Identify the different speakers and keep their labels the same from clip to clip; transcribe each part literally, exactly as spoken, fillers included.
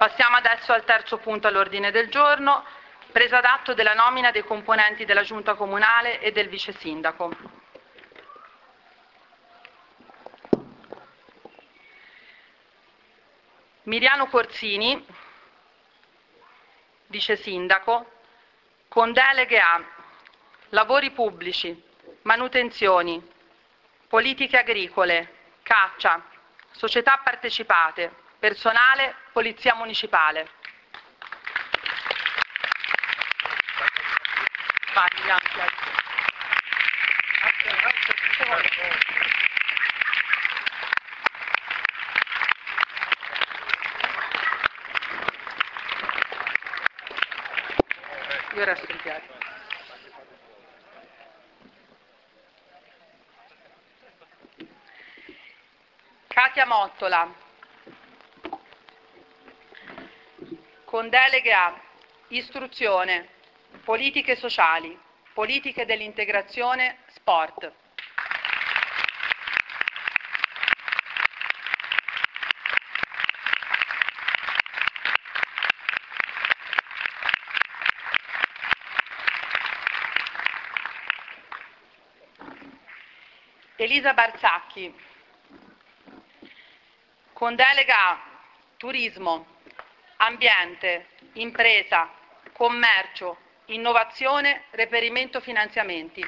Speaker 1: Passiamo adesso al terzo punto all'ordine del giorno, presa d'atto della nomina dei componenti della Giunta Comunale e del Vice Sindaco. Miriano Corsini, Vice Sindaco, con deleghe a lavori pubblici, manutenzioni, politiche agricole, caccia, società partecipate, personale, Polizia Municipale. Vai, grazie. Io resto in piedi. Katia Mottola, con deleghe a istruzione, politiche sociali, politiche dell'integrazione, sport. Elisa Barzacchi, con delega a turismo, ambiente, impresa, commercio, innovazione, reperimento finanziamenti.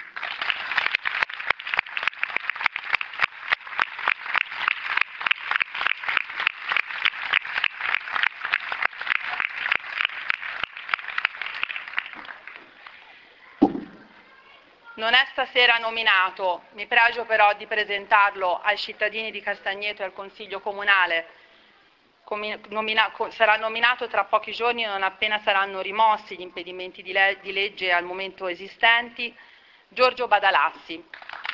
Speaker 1: Non è stasera nominato, mi pregio però di presentarlo ai cittadini di Castagneto e al Consiglio Comunale. Nomina, sarà nominato tra pochi giorni, non appena saranno rimossi gli impedimenti di, le, di legge al momento esistenti, Giorgio Badalassi.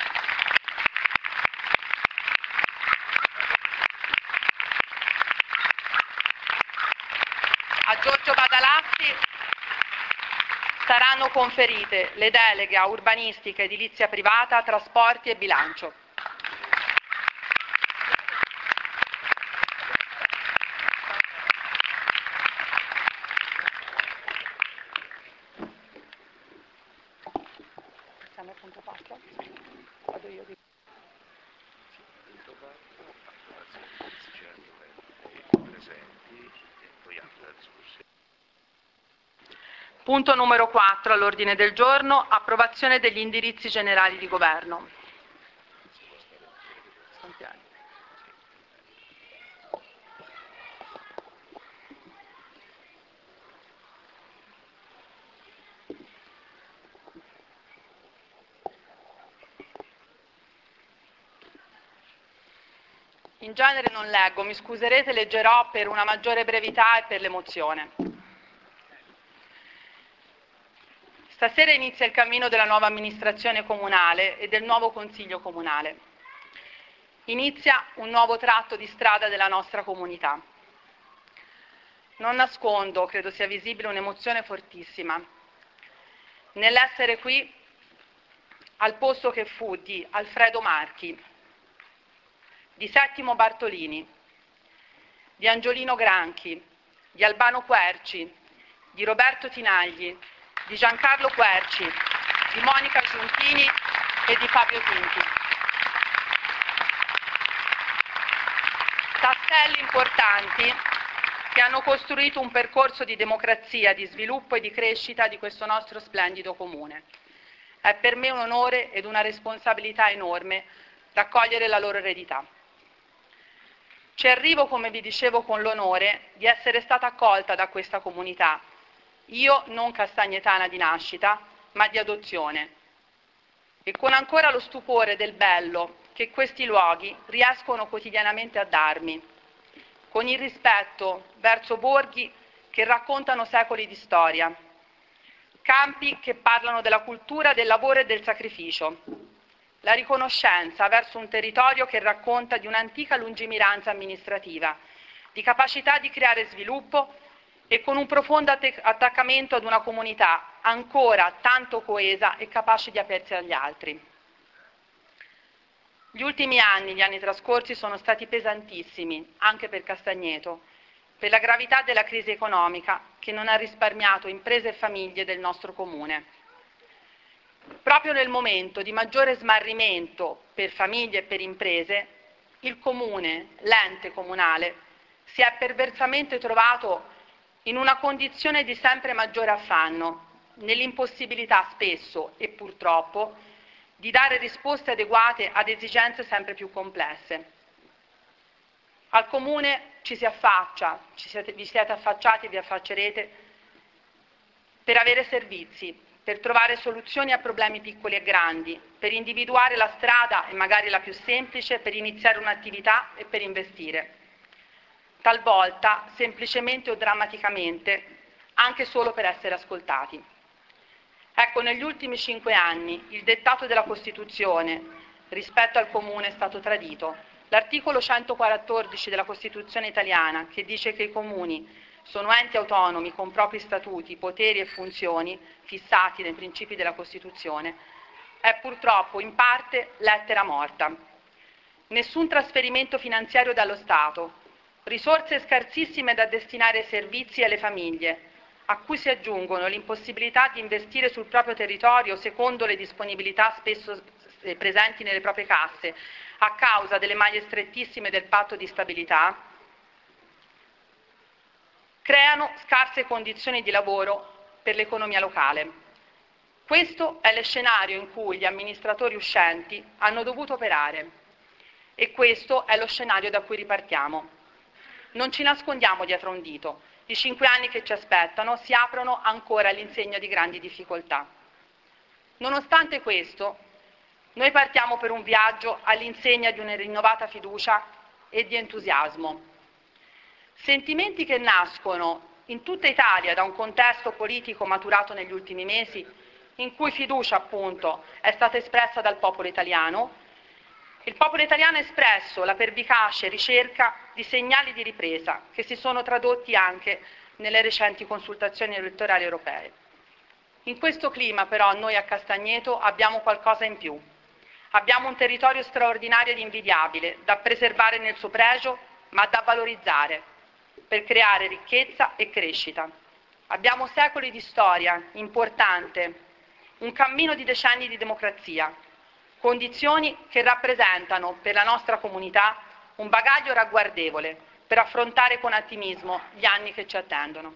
Speaker 1: A Giorgio Badalassi saranno conferite le deleghe a urbanistica, edilizia privata, trasporti e bilancio. Passiamo al punto quattro. Vado io di... Punto numero quattro all'ordine del giorno, approvazione degli indirizzi generali di governo. In genere non leggo, mi scuserete, leggerò per una maggiore brevità e per l'emozione. Stasera inizia il cammino della nuova amministrazione comunale e del nuovo Consiglio Comunale. Inizia un nuovo tratto di strada della nostra comunità. Non nascondo, credo sia visibile, un'emozione fortissima nell'essere qui al posto che fu di Alfredo Marchi, di Settimo Bartolini, di Angiolino Granchi, di Albano Querci, di Roberto Tinagli, di Giancarlo Querci, di Monica Giuntini e di Fabio Tinti. Tasselli importanti che hanno costruito un percorso di democrazia, di sviluppo e di crescita di questo nostro splendido comune. È per me un onore ed una responsabilità enorme raccogliere la loro eredità. Ci arrivo, come vi dicevo, con l'onore di essere stata accolta da questa comunità. Io non castagnetana di nascita, ma di adozione. E con ancora lo stupore del bello che questi luoghi riescono quotidianamente a darmi, con il rispetto verso borghi che raccontano secoli di storia, campi che parlano della cultura, del lavoro e del sacrificio, la riconoscenza verso un territorio che racconta di un'antica lungimiranza amministrativa, di capacità di creare sviluppo e con un profondo attaccamento ad una comunità ancora tanto coesa e capace di aprirsi agli altri. Gli ultimi anni, gli anni trascorsi, sono stati pesantissimi, anche per Castagneto, per la gravità della crisi economica che non ha risparmiato imprese e famiglie del nostro comune. Proprio nel momento di maggiore smarrimento per famiglie e per imprese, il comune, l'ente comunale, si è perversamente trovato in una condizione di sempre maggiore affanno, nell'impossibilità spesso e purtroppo di dare risposte adeguate ad esigenze sempre più complesse. Al comune ci si affaccia, ci siete, vi siete affacciati e vi affaccerete per avere servizi, per trovare soluzioni a problemi piccoli e grandi, per individuare la strada e magari la più semplice per iniziare un'attività e per investire. Talvolta, semplicemente o drammaticamente, anche solo per essere ascoltati. Ecco, negli ultimi cinque anni il dettato della Costituzione rispetto al comune è stato tradito. L'articolo centoquattordici della Costituzione italiana, che dice che i comuni sono enti autonomi con propri statuti, poteri e funzioni fissati nei principi della Costituzione, è purtroppo in parte lettera morta. Nessun trasferimento finanziario dallo Stato, risorse scarsissime da destinare ai servizi e alle famiglie, a cui si aggiungono l'impossibilità di investire sul proprio territorio secondo le disponibilità spesso presenti nelle proprie casse, a causa delle maglie strettissime del patto di stabilità, creano scarse condizioni di lavoro per l'economia locale. Questo è lo scenario in cui gli amministratori uscenti hanno dovuto operare e questo è lo scenario da cui ripartiamo. Non ci nascondiamo dietro un dito. I cinque anni che ci aspettano si aprono ancora all'insegna di grandi difficoltà. Nonostante questo, noi partiamo per un viaggio all'insegna di una rinnovata fiducia e di entusiasmo. Sentimenti che nascono in tutta Italia da un contesto politico maturato negli ultimi mesi, in cui fiducia, appunto, è stata espressa dal popolo italiano. Il popolo italiano ha espresso la pervicace ricerca di segnali di ripresa che si sono tradotti anche nelle recenti consultazioni elettorali europee. In questo clima, però, noi a Castagneto abbiamo qualcosa in più. Abbiamo un territorio straordinario ed invidiabile, da preservare nel suo pregio, ma da valorizzare, per creare ricchezza e crescita. Abbiamo secoli di storia importante, un cammino di decenni di democrazia, condizioni che rappresentano per la nostra comunità un bagaglio ragguardevole per affrontare con ottimismo gli anni che ci attendono.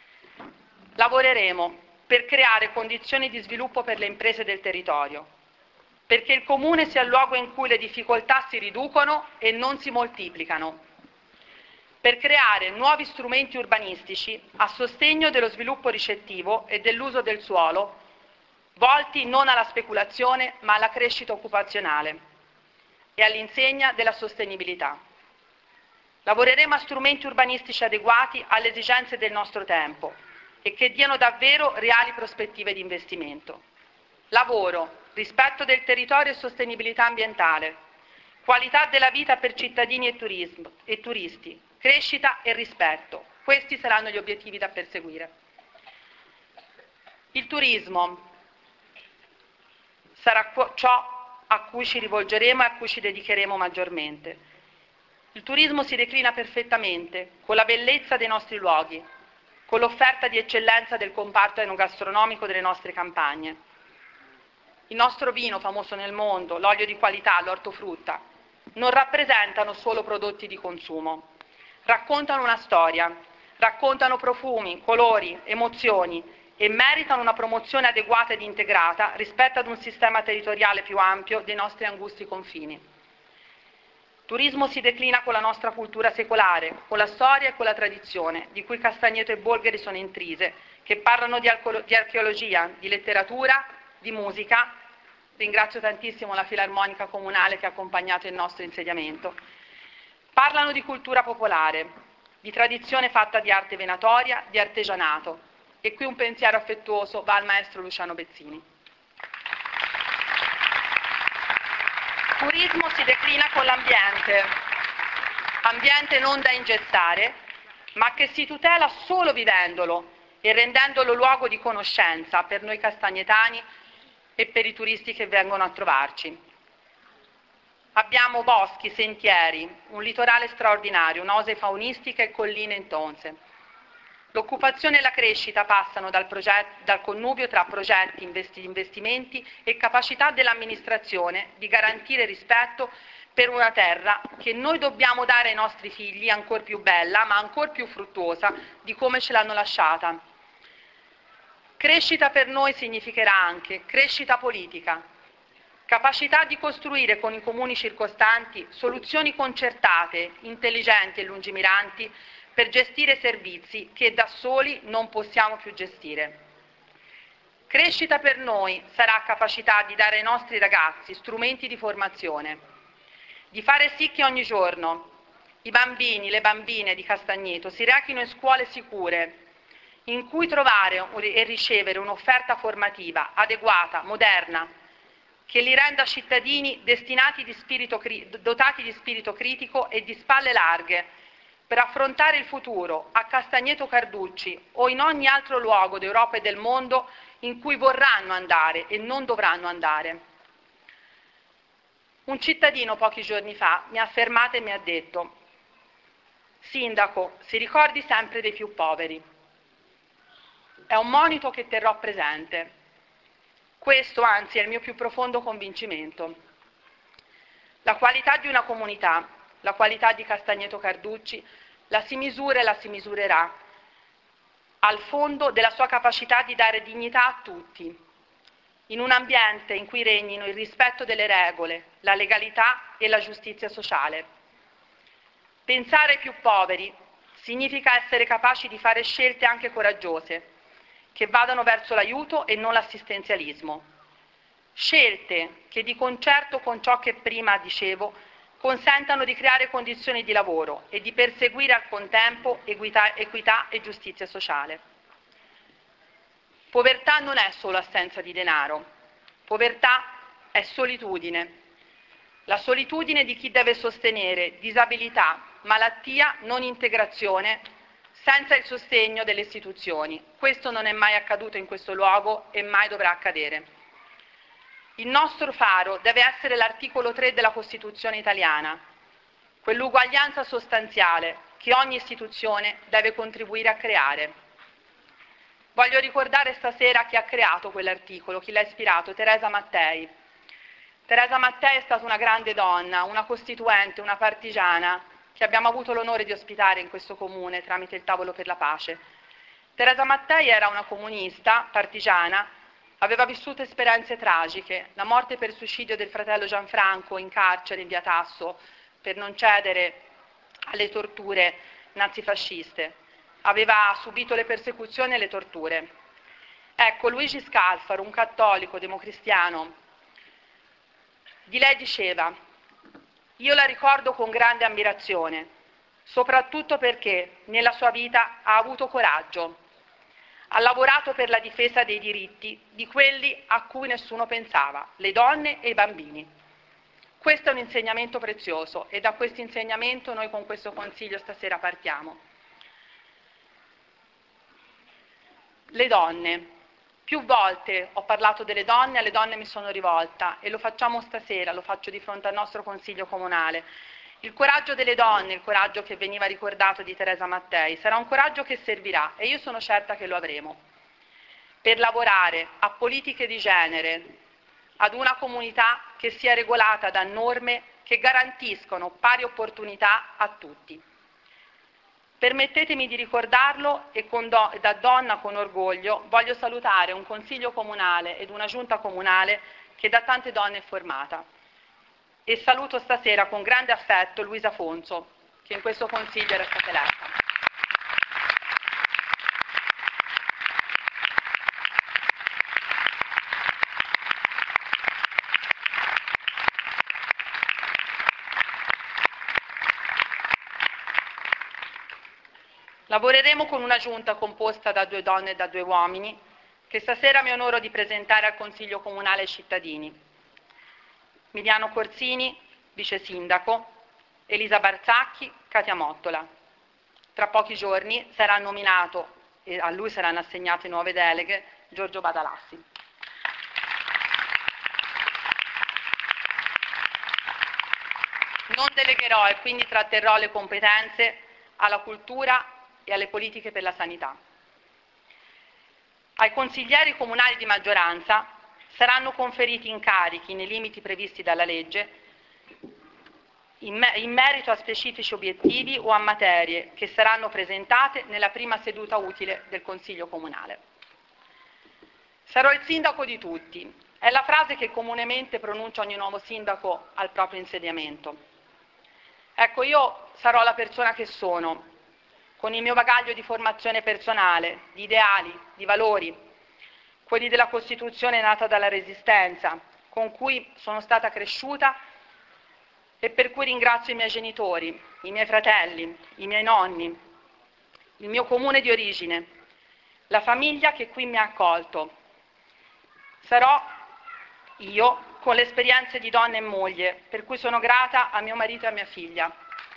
Speaker 1: Lavoreremo per creare condizioni di sviluppo per le imprese del territorio, perché il comune sia il luogo in cui le difficoltà si riducono e non si moltiplicano, per creare nuovi strumenti urbanistici a sostegno dello sviluppo ricettivo e dell'uso del suolo, volti non alla speculazione ma alla crescita occupazionale e all'insegna della sostenibilità. Lavoreremo a strumenti urbanistici adeguati alle esigenze del nostro tempo e che diano davvero reali prospettive di investimento. Lavoro, rispetto del territorio e sostenibilità ambientale, qualità della vita per cittadini e, turismo, e turisti, crescita e rispetto. Questi saranno gli obiettivi da perseguire. Il turismo sarà ciò a cui ci rivolgeremo e a cui ci dedicheremo maggiormente. Il turismo si declina perfettamente con la bellezza dei nostri luoghi, con l'offerta di eccellenza del comparto enogastronomico delle nostre campagne. Il nostro vino famoso nel mondo, l'olio di qualità, l'ortofrutta, non rappresentano solo prodotti di consumo, raccontano una storia, raccontano profumi, colori, emozioni e meritano una promozione adeguata ed integrata rispetto ad un sistema territoriale più ampio dei nostri angusti confini. Turismo si declina con la nostra cultura secolare, con la storia e con la tradizione, di cui Castagneto e Bolgheri sono intrise, che parlano di, di archeologia, di letteratura, di musica. Ringrazio tantissimo la Filarmonica Comunale che ha accompagnato il nostro insediamento. Parlano di cultura popolare, di tradizione fatta di arte venatoria, di artigianato. E qui un pensiero affettuoso va al maestro Luciano Bezzini. Turismo si declina con l'ambiente, ambiente non da ingessare, ma che si tutela solo vivendolo e rendendolo luogo di conoscenza per noi castagnetani e per i turisti che vengono a trovarci. Abbiamo boschi, sentieri, un litorale straordinario, un'ose faunistica e colline intonse. L'occupazione e la crescita passano dal, dal connubio tra progetti, investi, investimenti e capacità dell'amministrazione di garantire rispetto per una terra che noi dobbiamo dare ai nostri figli ancor più bella, ma ancor più fruttuosa di come ce l'hanno lasciata. Crescita per noi significherà anche crescita politica, capacità di costruire con i comuni circostanti soluzioni concertate, intelligenti e lungimiranti per gestire servizi che da soli non possiamo più gestire. Crescita per noi sarà capacità di dare ai nostri ragazzi strumenti di formazione, di fare sì che ogni giorno i bambini, le bambine di Castagneto si rechino in scuole sicure, in cui trovare e ricevere un'offerta formativa adeguata, moderna, che li renda cittadini destinati di spirito, dotati di spirito critico e di spalle larghe, per affrontare il futuro a Castagneto Carducci o in ogni altro luogo d'Europa e del mondo in cui vorranno andare e non dovranno andare. Un cittadino pochi giorni fa mi ha fermato e mi ha detto: «Sindaco, si ricordi sempre dei più poveri». È un monito che terrò presente. Questo, anzi, è il mio più profondo convincimento. La qualità di una comunità, la qualità di Castagneto Carducci, la si misura e la si misurerà al fondo della sua capacità di dare dignità a tutti, in un ambiente in cui regnino il rispetto delle regole, la legalità e la giustizia sociale. Pensare ai più poveri significa essere capaci di fare scelte anche coraggiose, che vadano verso l'aiuto e non l'assistenzialismo. Scelte che di concerto con ciò che prima dicevo consentano di creare condizioni di lavoro e di perseguire al contempo equità, equità e giustizia sociale. Povertà non è solo assenza di denaro, povertà è solitudine. La solitudine di chi deve sostenere disabilità, malattia, non integrazione, senza il sostegno delle istituzioni. Questo non è mai accaduto in questo luogo e mai dovrà accadere. Il nostro faro deve essere l'articolo tre della Costituzione italiana, quell'uguaglianza sostanziale che ogni istituzione deve contribuire a creare. Voglio ricordare stasera chi ha creato quell'articolo, chi l'ha ispirato: Teresa Mattei. Teresa Mattei è stata una grande donna, una costituente, una partigiana, che abbiamo avuto l'onore di ospitare in questo comune tramite il Tavolo per la Pace. Teresa Mattei era una comunista, partigiana, aveva vissuto esperienze tragiche, la morte per suicidio del fratello Gianfranco in carcere in via Tasso per non cedere alle torture nazifasciste, aveva subito le persecuzioni e le torture. Ecco, Luigi Scalfaro, un cattolico democristiano, di lei diceva: «Io la ricordo con grande ammirazione, soprattutto perché nella sua vita ha avuto coraggio, ha lavorato per la difesa dei diritti di quelli a cui nessuno pensava, le donne e i bambini». Questo è un insegnamento prezioso e da questo insegnamento noi con questo Consiglio stasera partiamo. Le donne. Più volte ho parlato delle donne, alle donne mi sono rivolta e lo facciamo stasera, lo faccio di fronte al nostro Consiglio Comunale. Il coraggio delle donne, il coraggio che veniva ricordato di Teresa Mattei, sarà un coraggio che servirà, e io sono certa che lo avremo, per lavorare a politiche di genere, ad una comunità che sia regolata da norme che garantiscono pari opportunità a tutti. Permettetemi di ricordarlo e con do, da donna con orgoglio voglio salutare un Consiglio Comunale ed una Giunta Comunale che da tante donne è formata. E saluto stasera con grande affetto Luisa Fonso, che in questo Consiglio era stata eletta. Lavoreremo con una giunta composta da due donne e da due uomini, che stasera mi onoro di presentare al Consiglio Comunale ai cittadini. Miliano Corsini, vice sindaco, Elisa Barzacchi, Katia Mottola. Tra pochi giorni sarà nominato, e a lui saranno assegnate nuove deleghe, Giorgio Badalassi. Non delegherò e quindi tratterrò le competenze alla cultura e alle politiche per la sanità. Ai consiglieri comunali di maggioranza saranno conferiti incarichi nei limiti previsti dalla legge in, me in merito a specifici obiettivi o a materie che saranno presentate nella prima seduta utile del Consiglio Comunale. Sarò il sindaco di tutti, è la frase che comunemente pronuncia ogni nuovo sindaco al proprio insediamento. Ecco, io sarò la persona che sono, con il mio bagaglio di formazione personale, di ideali, di valori, quelli della Costituzione nata dalla Resistenza, con cui sono stata cresciuta e per cui ringrazio i miei genitori, i miei fratelli, i miei nonni, il mio comune di origine, la famiglia che qui mi ha accolto. Sarò io con le esperienze di donna e moglie, per cui sono grata a mio marito e a mia figlia.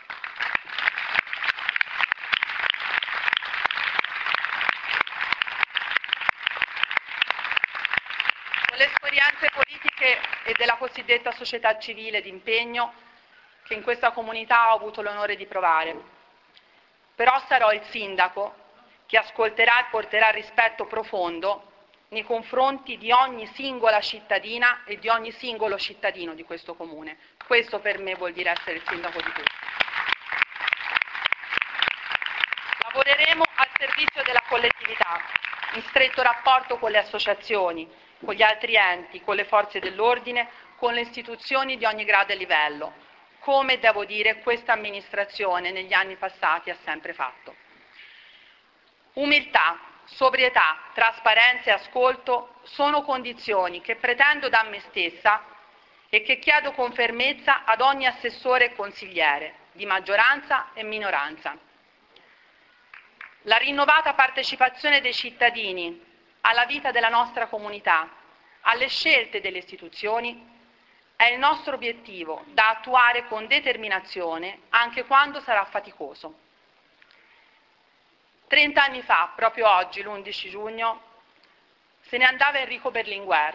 Speaker 1: Con le esperienze politiche e della cosiddetta società civile d'impegno che in questa comunità ho avuto l'onore di provare. Però sarò il sindaco che ascolterà e porterà rispetto profondo nei confronti di ogni singola cittadina e di ogni singolo cittadino di questo comune. Questo per me vuol dire essere il sindaco di tutti. Lavoreremo al servizio della collettività, in stretto rapporto con le associazioni, con gli altri enti, con le forze dell'ordine, con le istituzioni di ogni grado e livello, come, devo dire, questa amministrazione negli anni passati ha sempre fatto. Umiltà, sobrietà, trasparenza e ascolto sono condizioni che pretendo da me stessa e che chiedo con fermezza ad ogni assessore e consigliere, di maggioranza e minoranza. La rinnovata partecipazione dei cittadini alla vita della nostra comunità, alle scelte delle istituzioni, è il nostro obiettivo da attuare con determinazione anche quando sarà faticoso. Trent'anni fa, proprio oggi, l'undici giugno, se ne andava Enrico Berlinguer.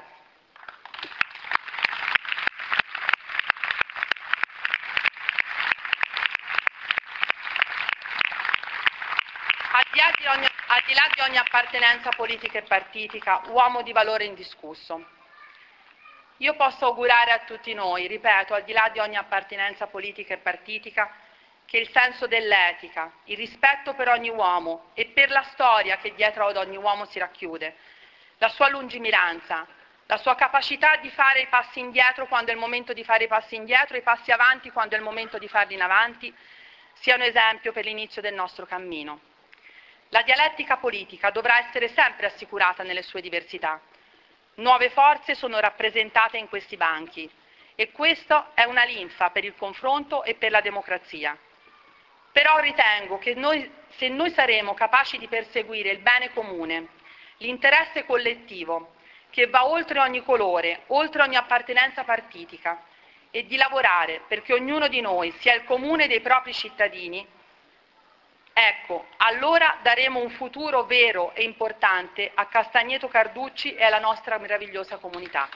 Speaker 1: Al di là di ogni, al di là di ogni appartenenza politica e partitica, uomo di valore indiscusso. Io posso augurare a tutti noi, ripeto, al di là di ogni appartenenza politica e partitica, che il senso dell'etica, il rispetto per ogni uomo e per la storia che dietro ad ogni uomo si racchiude, la sua lungimiranza, la sua capacità di fare i passi indietro quando è il momento di fare i passi indietro e i passi avanti quando è il momento di farli in avanti, sia un esempio per l'inizio del nostro cammino. La dialettica politica dovrà essere sempre assicurata nelle sue diversità. Nuove forze sono rappresentate in questi banchi e questo è una linfa per il confronto e per la democrazia. Però ritengo che noi, se noi saremo capaci di perseguire il bene comune, l'interesse collettivo, che va oltre ogni colore, oltre ogni appartenenza partitica, e di lavorare perché ognuno di noi sia il comune dei propri cittadini, ecco, allora daremo un futuro vero e importante a Castagneto Carducci e alla nostra meravigliosa comunità.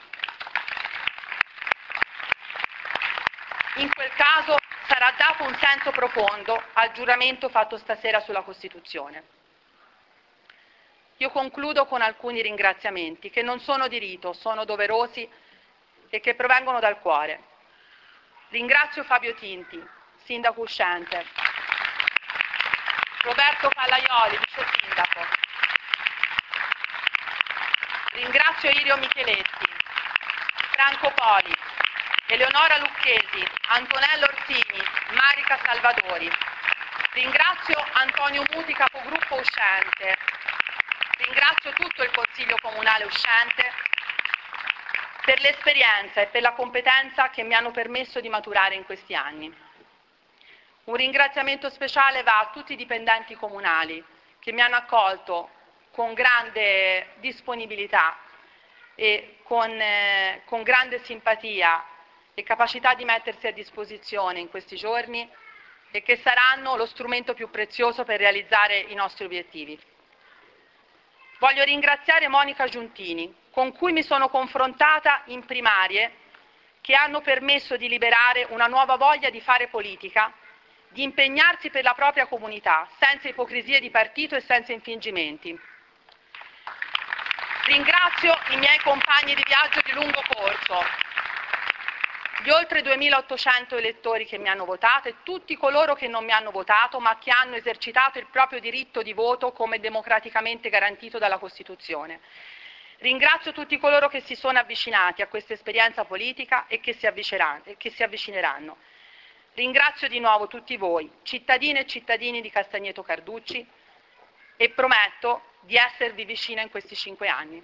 Speaker 1: In quel caso sarà dato un senso profondo al giuramento fatto stasera sulla Costituzione. Io concludo con alcuni ringraziamenti che non sono di rito, sono doverosi e che provengono dal cuore. Ringrazio Fabio Tinti, sindaco uscente, Roberto Pallaioli, vice sindaco. Ringrazio Irio Micheletti, Franco Poli, Eleonora Lucchesi, Antonello Orsini, Marica Salvadori. Ringrazio Antonio Muti, capogruppo uscente. Ringrazio tutto il Consiglio Comunale uscente per l'esperienza e per la competenza che mi hanno permesso di maturare in questi anni. Un ringraziamento speciale va a tutti i dipendenti comunali che mi hanno accolto con grande disponibilità e con, eh, con grande simpatia e capacità di mettersi a disposizione in questi giorni e che saranno lo strumento più prezioso per realizzare i nostri obiettivi. Voglio ringraziare Monica Giuntini, con cui mi sono confrontata in primarie che hanno permesso di liberare una nuova voglia di fare politica, di impegnarsi per la propria comunità, senza ipocrisie di partito e senza infingimenti. Ringrazio i miei compagni di viaggio di lungo corso, gli oltre duemilaottocento elettori che mi hanno votato e tutti coloro che non mi hanno votato ma che hanno esercitato il proprio diritto di voto come democraticamente garantito dalla Costituzione. Ringrazio tutti coloro che si sono avvicinati a questa esperienza politica e che si avvicineranno. Ringrazio di nuovo tutti voi, cittadine e cittadini di Castagneto Carducci, e prometto di esservi vicina in questi cinque anni.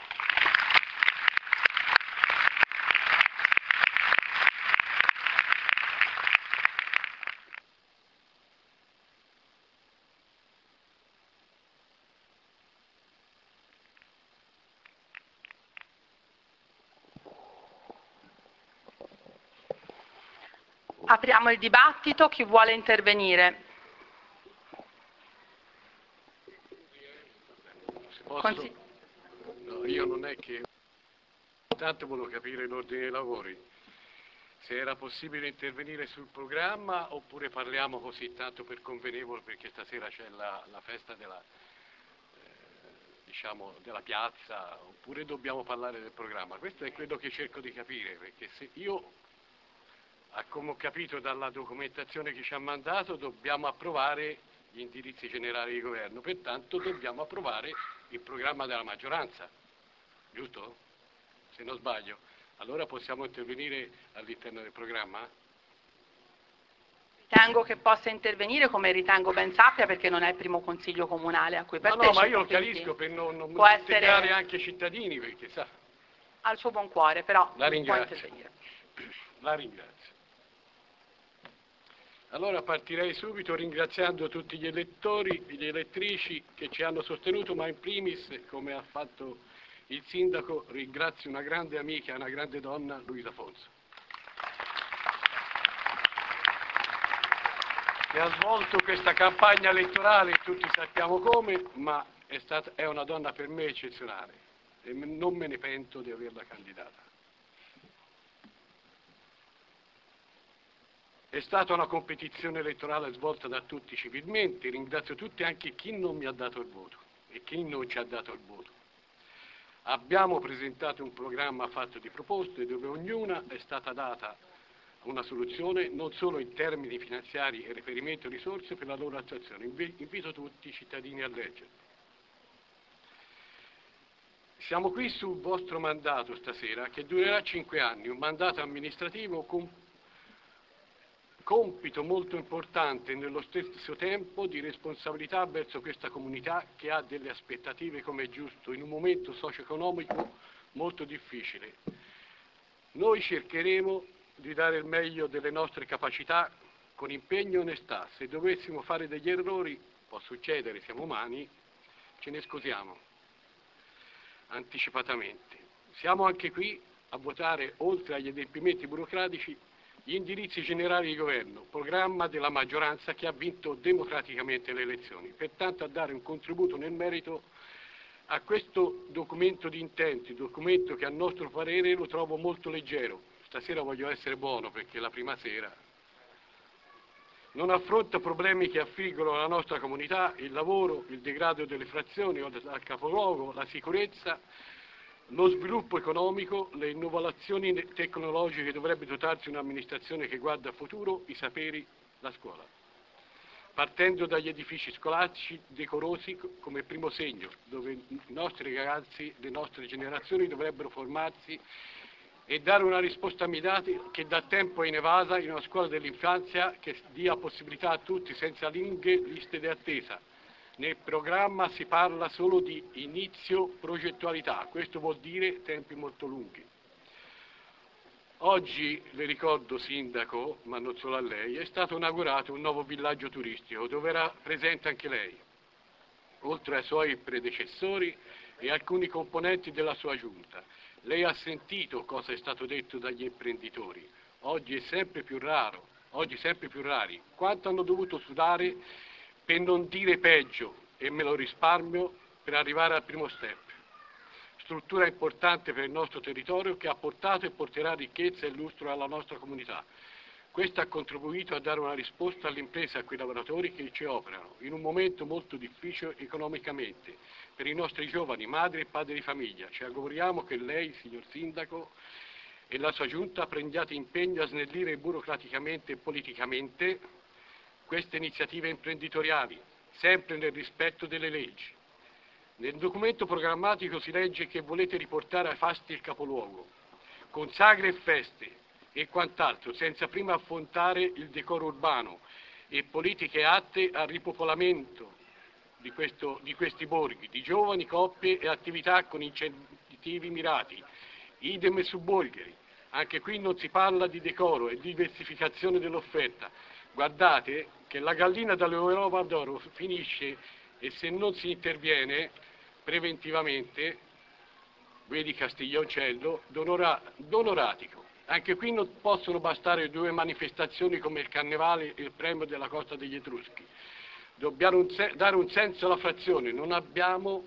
Speaker 1: Apriamo il dibattito, chi vuole intervenire?
Speaker 2: Posso? No, io non è che... Tanto volevo capire l'ordine dei lavori. Se era possibile intervenire sul programma oppure parliamo così tanto per convenevole, perché stasera c'è la, la festa della, eh, diciamo, della piazza, oppure dobbiamo parlare del programma. Questo è quello che cerco di capire, perché se io, come ho capito dalla documentazione che ci ha mandato, dobbiamo approvare gli indirizzi generali di governo, pertanto dobbiamo approvare il programma della maggioranza, giusto? Se non sbaglio. Allora possiamo intervenire all'interno del programma?
Speaker 1: Ritengo che possa intervenire come ritengo ben sappia, perché non è il primo consiglio comunale a cui partecipo.
Speaker 2: No, no, ma io lo chiarisco per non, non
Speaker 1: può
Speaker 2: integrare
Speaker 1: essere
Speaker 2: anche i cittadini, perché sa.
Speaker 1: Al suo buon cuore, però
Speaker 2: La
Speaker 1: può
Speaker 2: ringrazio.
Speaker 1: intervenire.
Speaker 2: La ringrazio. Allora partirei subito ringraziando tutti gli elettori e gli elettrici che ci hanno sostenuto, ma in primis, come ha fatto il sindaco, ringrazio una grande amica, una grande donna, Luisa Fonso, che ha svolto questa campagna elettorale, tutti sappiamo come, ma è, stata, è una donna per me eccezionale e non me ne pento di averla candidata. È stata una competizione elettorale svolta da tutti civilmente, ringrazio tutti, anche chi non mi ha dato il voto e chi non ci ha dato il voto. Abbiamo presentato un programma fatto di proposte dove ognuna è stata data una soluzione non solo in termini finanziari e riferimento a risorse per la loro attuazione. Invito tutti i cittadini a leggere. Siamo qui sul vostro mandato stasera che durerà cinque anni, un mandato amministrativo con compito molto importante nello stesso tempo di responsabilità verso questa comunità che ha delle aspettative, come è giusto, in un momento socio-economico molto difficile. Noi cercheremo di dare il meglio delle nostre capacità con impegno e onestà. Se dovessimo fare degli errori, può succedere, siamo umani, ce ne scusiamo anticipatamente. Siamo anche qui a votare, oltre agli adempimenti burocratici, gli indirizzi generali di governo, programma della maggioranza che ha vinto democraticamente le elezioni, pertanto a dare un contributo nel merito a questo documento di intenti, documento che a nostro parere lo trovo molto leggero. Stasera voglio essere buono perché è la prima sera. Non affronta problemi che affliggono la nostra comunità, il lavoro, il degrado delle frazioni o del capoluogo, la sicurezza, lo sviluppo economico, le innovazioni tecnologiche che dovrebbe dotarsi un'amministrazione che guarda al futuro, i saperi, la scuola. Partendo dagli edifici scolastici decorosi come primo segno, dove i nostri ragazzi, le nostre generazioni dovrebbero formarsi e dare una risposta immediata che da tempo è inevasa in una scuola dell'infanzia che dia possibilità a tutti senza lunghe liste di attesa. Nel programma si parla solo di inizio progettualità, questo vuol dire tempi molto lunghi. Oggi, le ricordo Sindaco, ma non solo a lei, è stato inaugurato un nuovo villaggio turistico dove era presente anche lei, oltre ai suoi predecessori e alcuni componenti della sua giunta. Lei ha sentito cosa è stato detto dagli imprenditori, oggi è sempre più raro, oggi sempre più rari, quanto hanno dovuto sudare per non dire peggio, e me lo risparmio, per arrivare al primo step. struttura importante per il nostro territorio che ha portato e porterà ricchezza e lustro alla nostra comunità. Questo ha contribuito a dare una risposta alle imprese e a quei lavoratori che ci operano, in un momento molto difficile economicamente per i nostri giovani, madri e padri di famiglia. Ci auguriamo che lei, signor Sindaco, e la sua Giunta prendiate impegno a snellire burocraticamente e politicamente queste iniziative imprenditoriali, sempre nel rispetto delle leggi. Nel documento programmatico si legge che volete riportare ai fasti il capoluogo, con sagre e feste e quant'altro, senza prima affrontare il decoro urbano e politiche atte al ripopolamento di, questo, di questi borghi, di giovani, coppie e attività con incentivi mirati, idem su Bolgheri. Anche qui non si parla di decoro e diversificazione dell'offerta. Guardate che la gallina dall'Europa d'oro finisce e se non si interviene preventivamente, vedi Castiglioncello, Donoratico. Anche qui non possono bastare due manifestazioni come il Carnevale e il premio della Costa degli Etruschi. Dobbiamo un dare un senso alla frazione, non abbiamo,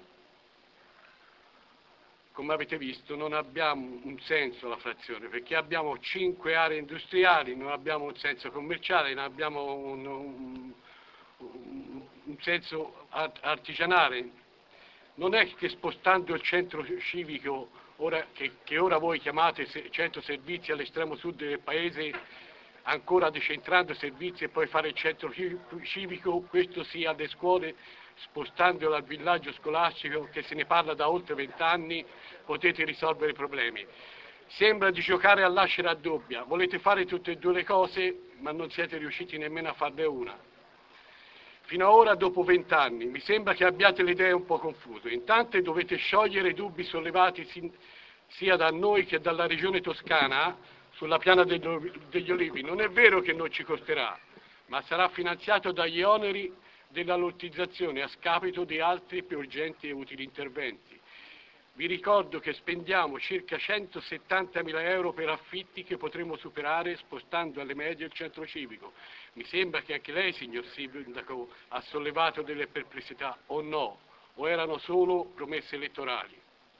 Speaker 2: come avete visto, non abbiamo un senso alla frazione, perché abbiamo cinque aree industriali, non abbiamo un senso commerciale, non abbiamo un, un, un senso artigianale. Non è che spostando il centro civico, ora, che, che ora voi chiamate centro servizi all'estremo sud del paese, ancora decentrando servizi e poi fare il centro civico, questo sia alle scuole, spostandolo al villaggio scolastico, che se ne parla da oltre vent'anni, potete risolvere i problemi. Sembra di giocare all'asce raddoppia, volete fare tutte e due le cose, ma non siete riusciti nemmeno a farne una. Fino ad ora, dopo vent'anni, mi sembra che abbiate le idee un po' confuse. Intanto dovete sciogliere i dubbi sollevati sia da noi che dalla regione toscana sulla piana degli Olivi. Non è vero che non ci costerà, ma sarà finanziato dagli oneri della lottizzazione a scapito di altri più urgenti e utili interventi. Vi ricordo che spendiamo circa centosettantamila euro per affitti che potremo superare spostando alle medie il centro civico. Mi sembra che anche lei, signor Sindaco, ha sollevato delle perplessità, o no? O erano solo promesse elettorali?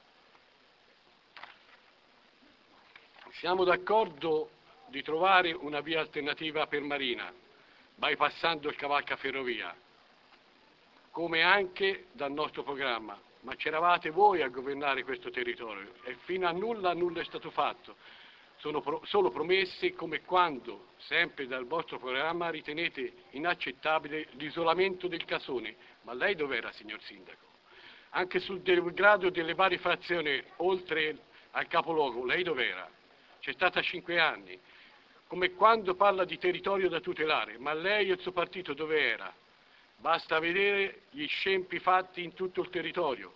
Speaker 2: Siamo d'accordo di trovare una via alternativa per Marina, bypassando il cavalcaferrovia, come anche dal nostro programma. Ma c'eravate voi a governare questo territorio e fino a nulla, nulla è stato fatto. Sono pro, solo promesse come quando, sempre dal vostro programma, ritenete inaccettabile l'isolamento del Casone. Ma lei dov'era, signor Sindaco? Anche sul degrado delle varie frazioni, oltre al capoluogo, lei dov'era? C'è stata cinque anni. Come quando parla di territorio da tutelare, ma lei e il suo partito dove era? Basta vedere gli scempi fatti in tutto il territorio.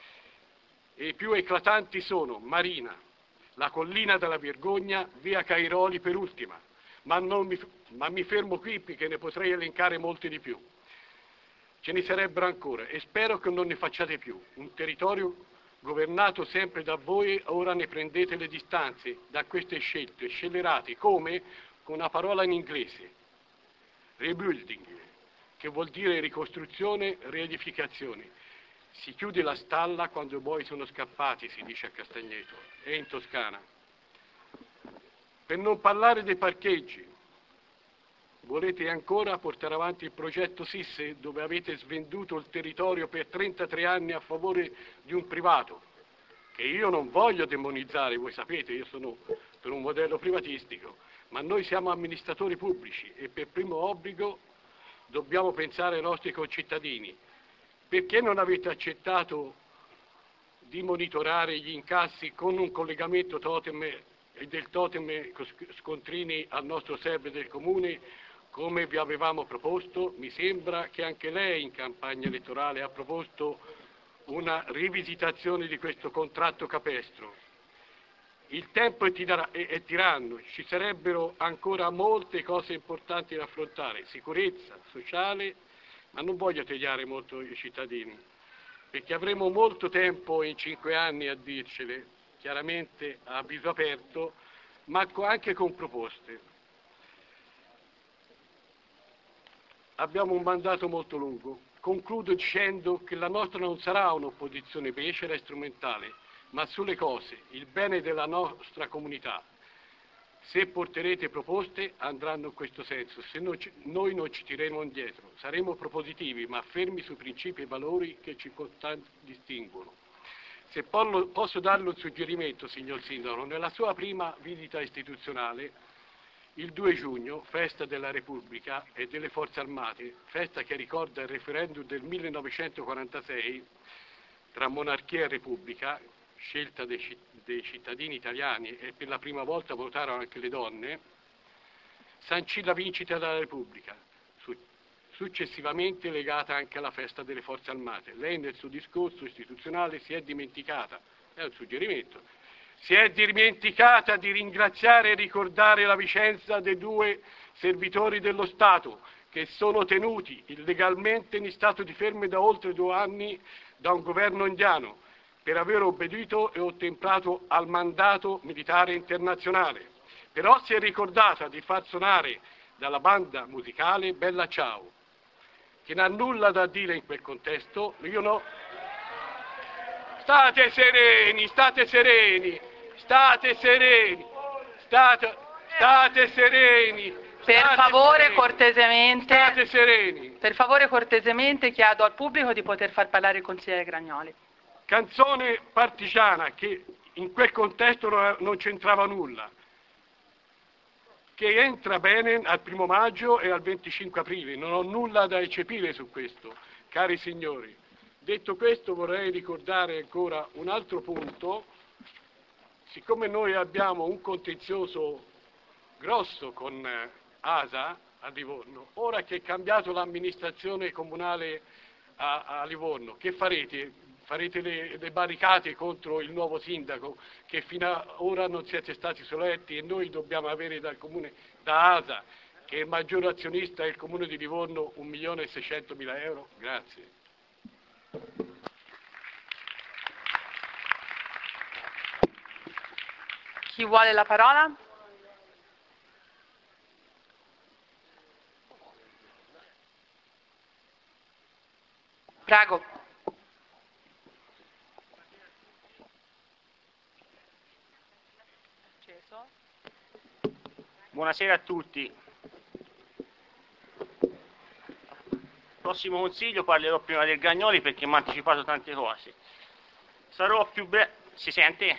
Speaker 2: E i più eclatanti sono Marina, la collina della Vergogna, via Cairoli per ultima. Ma, non mi, ma mi fermo qui perché ne potrei elencare molti di più. Ce ne sarebbero ancora e spero che non ne facciate più. Un territorio governato sempre da voi, ora ne prendete le distanze da queste scelte scellerate, come, con una parola in inglese, rebuilding, che vuol dire ricostruzione, riedificazione. Si chiude la stalla quando i buoi sono scappati, si dice a Castagneto, e in Toscana. Per non parlare dei parcheggi, volete ancora portare avanti il progetto SIS, dove avete svenduto il territorio per trentatré anni a favore di un privato, che io non voglio demonizzare, voi sapete, io sono per un modello privatistico, ma noi siamo amministratori pubblici e per primo obbligo dobbiamo pensare ai nostri concittadini. Perché non avete accettato di monitorare gli incassi con un collegamento totem e del totem scontrini al nostro server del comune, come vi avevamo proposto? Mi sembra che anche lei in campagna elettorale ha proposto una rivisitazione di questo contratto capestro. Il tempo è, tir- è, è tiranno, ci sarebbero ancora molte cose importanti da affrontare, sicurezza sociale, ma non voglio tediare molto i cittadini, perché avremo molto tempo in cinque anni a dircele, chiaramente a viso aperto, ma anche con proposte. Abbiamo un mandato molto lungo. Concludo dicendo che la nostra non sarà un'opposizione becera e strumentale, ma sulle cose, il bene della nostra comunità. Se porterete proposte andranno in questo senso, se no, noi non ci tireremo indietro, saremo propositivi ma fermi sui principi e valori che ci contraddistinguono. Se posso darle un suggerimento, signor Sindaco, nella sua prima visita istituzionale, il due giugno, festa della Repubblica e delle Forze Armate, festa che ricorda il referendum del millenovecentoquarantasei tra monarchia e Repubblica, scelta dei, dei cittadini italiani e per la prima volta votarono anche le donne, sancì la vincita della Repubblica, su, successivamente legata anche alla festa delle Forze Armate. Lei nel suo discorso istituzionale si è dimenticata, è un suggerimento, si è dimenticata di ringraziare e ricordare la vicenda dei due servitori dello Stato che sono tenuti illegalmente in stato di fermo da oltre due anni da un governo indiano per aver obbedito e ottemprato al mandato militare internazionale. Però si è ricordata di far suonare dalla banda musicale Bella Ciao, che non ha nulla da dire in quel contesto. Io no. State sereni, state sereni, state sereni, state, state sereni.
Speaker 1: Per
Speaker 2: state
Speaker 1: favore,
Speaker 2: sereni,
Speaker 1: cortesemente,
Speaker 2: state sereni.
Speaker 1: Per favore, cortesemente chiedo al pubblico di poter far parlare il consigliere Gragnoli.
Speaker 2: Canzone partigiana che in quel contesto non c'entrava nulla, che entra bene al primo maggio e al venticinque aprile, non ho nulla da eccepire su questo, cari signori. Detto questo vorrei ricordare ancora un altro punto, siccome noi abbiamo un contenzioso grosso con A S A a Livorno, ora che è cambiato l'amministrazione comunale a, a Livorno, che farete? Farete le, le barricate contro il nuovo sindaco che fino ad ora non siete stati soletti e noi dobbiamo avere dal comune, da A S A, che è il maggior azionista del comune di Livorno, un milione e seicentomila euro? Grazie.
Speaker 1: Chi vuole la parola? Prego.
Speaker 3: Buonasera a tutti. Prossimo consiglio parlerò prima del Gragnoli perché mi ha anticipato tante cose. Sarò più breve. Si sente?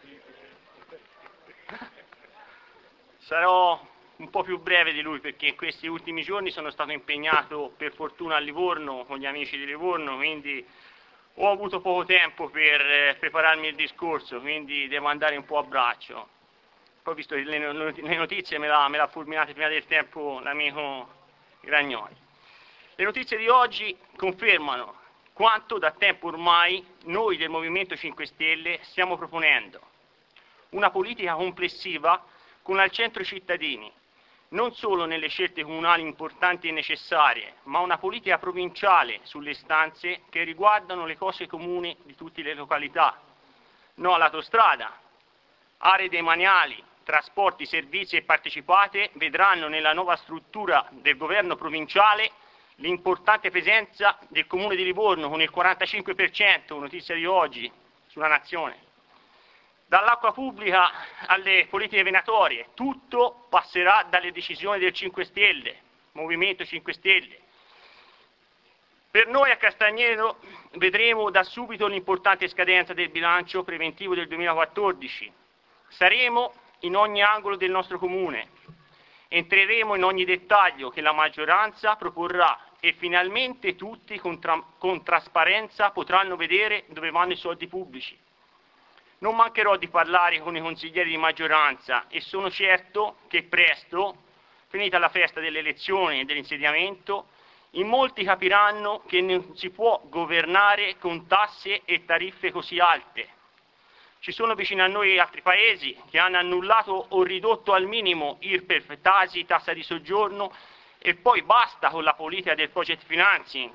Speaker 3: Sarò un po' più breve di lui perché in questi ultimi giorni sono stato impegnato per fortuna a Livorno con gli amici di Livorno, quindi ho avuto poco tempo per prepararmi il discorso, quindi devo andare un po' a braccio. Poi visto le notizie me l'ha, me l'ha fulminate prima del tempo l'amico Gragnoli. Le notizie di oggi confermano quanto da tempo ormai noi del Movimento cinque Stelle stiamo proponendo. Una politica complessiva con al centro i cittadini, non solo nelle scelte comunali importanti e necessarie, ma una politica provinciale sulle istanze che riguardano le cose comuni di tutte le località. No all'autostrada, aree demaniali, trasporti, servizi e partecipate vedranno nella nuova struttura del governo provinciale l'importante presenza del comune di Livorno con il quarantacinque per cento, notizia di oggi, sulla nazione. Dall'acqua pubblica alle politiche venatorie, tutto passerà dalle decisioni del cinque Stelle, Movimento cinque Stelle. Per noi a Castagneto vedremo da subito l'importante scadenza del bilancio preventivo del duemilaquattordici. Saremo in ogni angolo del nostro comune, entreremo in ogni dettaglio che la maggioranza proporrà e finalmente tutti con, tra con trasparenza potranno vedere dove vanno i soldi pubblici. Non mancherò di parlare con i consiglieri di maggioranza e sono certo che presto, finita la festa delle elezioni e dell'insediamento, in molti capiranno che non si può governare con tasse e tariffe così alte. Ci sono vicino a noi altri paesi che hanno annullato o ridotto al minimo I R P E F, Tasi, tassa di soggiorno e poi basta con la politica del project financing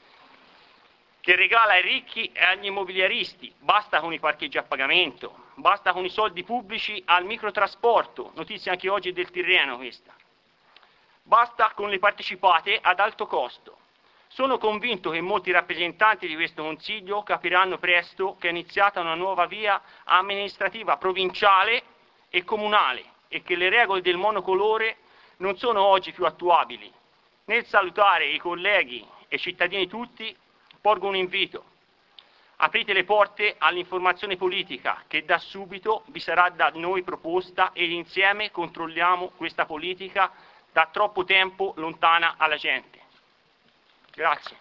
Speaker 3: che regala ai ricchi e agli immobiliaristi, basta con i parcheggi a pagamento, basta con i soldi pubblici al microtrasporto, notizia anche oggi del Tirreno questa, basta con le partecipate ad alto costo. Sono convinto che molti rappresentanti di questo Consiglio capiranno presto che è iniziata una nuova via amministrativa provinciale e comunale e che le regole del monocolore non sono oggi più attuabili. Nel salutare i colleghi e i cittadini tutti, porgo un invito. Aprite le porte all'informazione politica che da subito vi sarà da noi proposta ed insieme controlliamo questa politica da troppo tempo lontana alla gente. Grazie.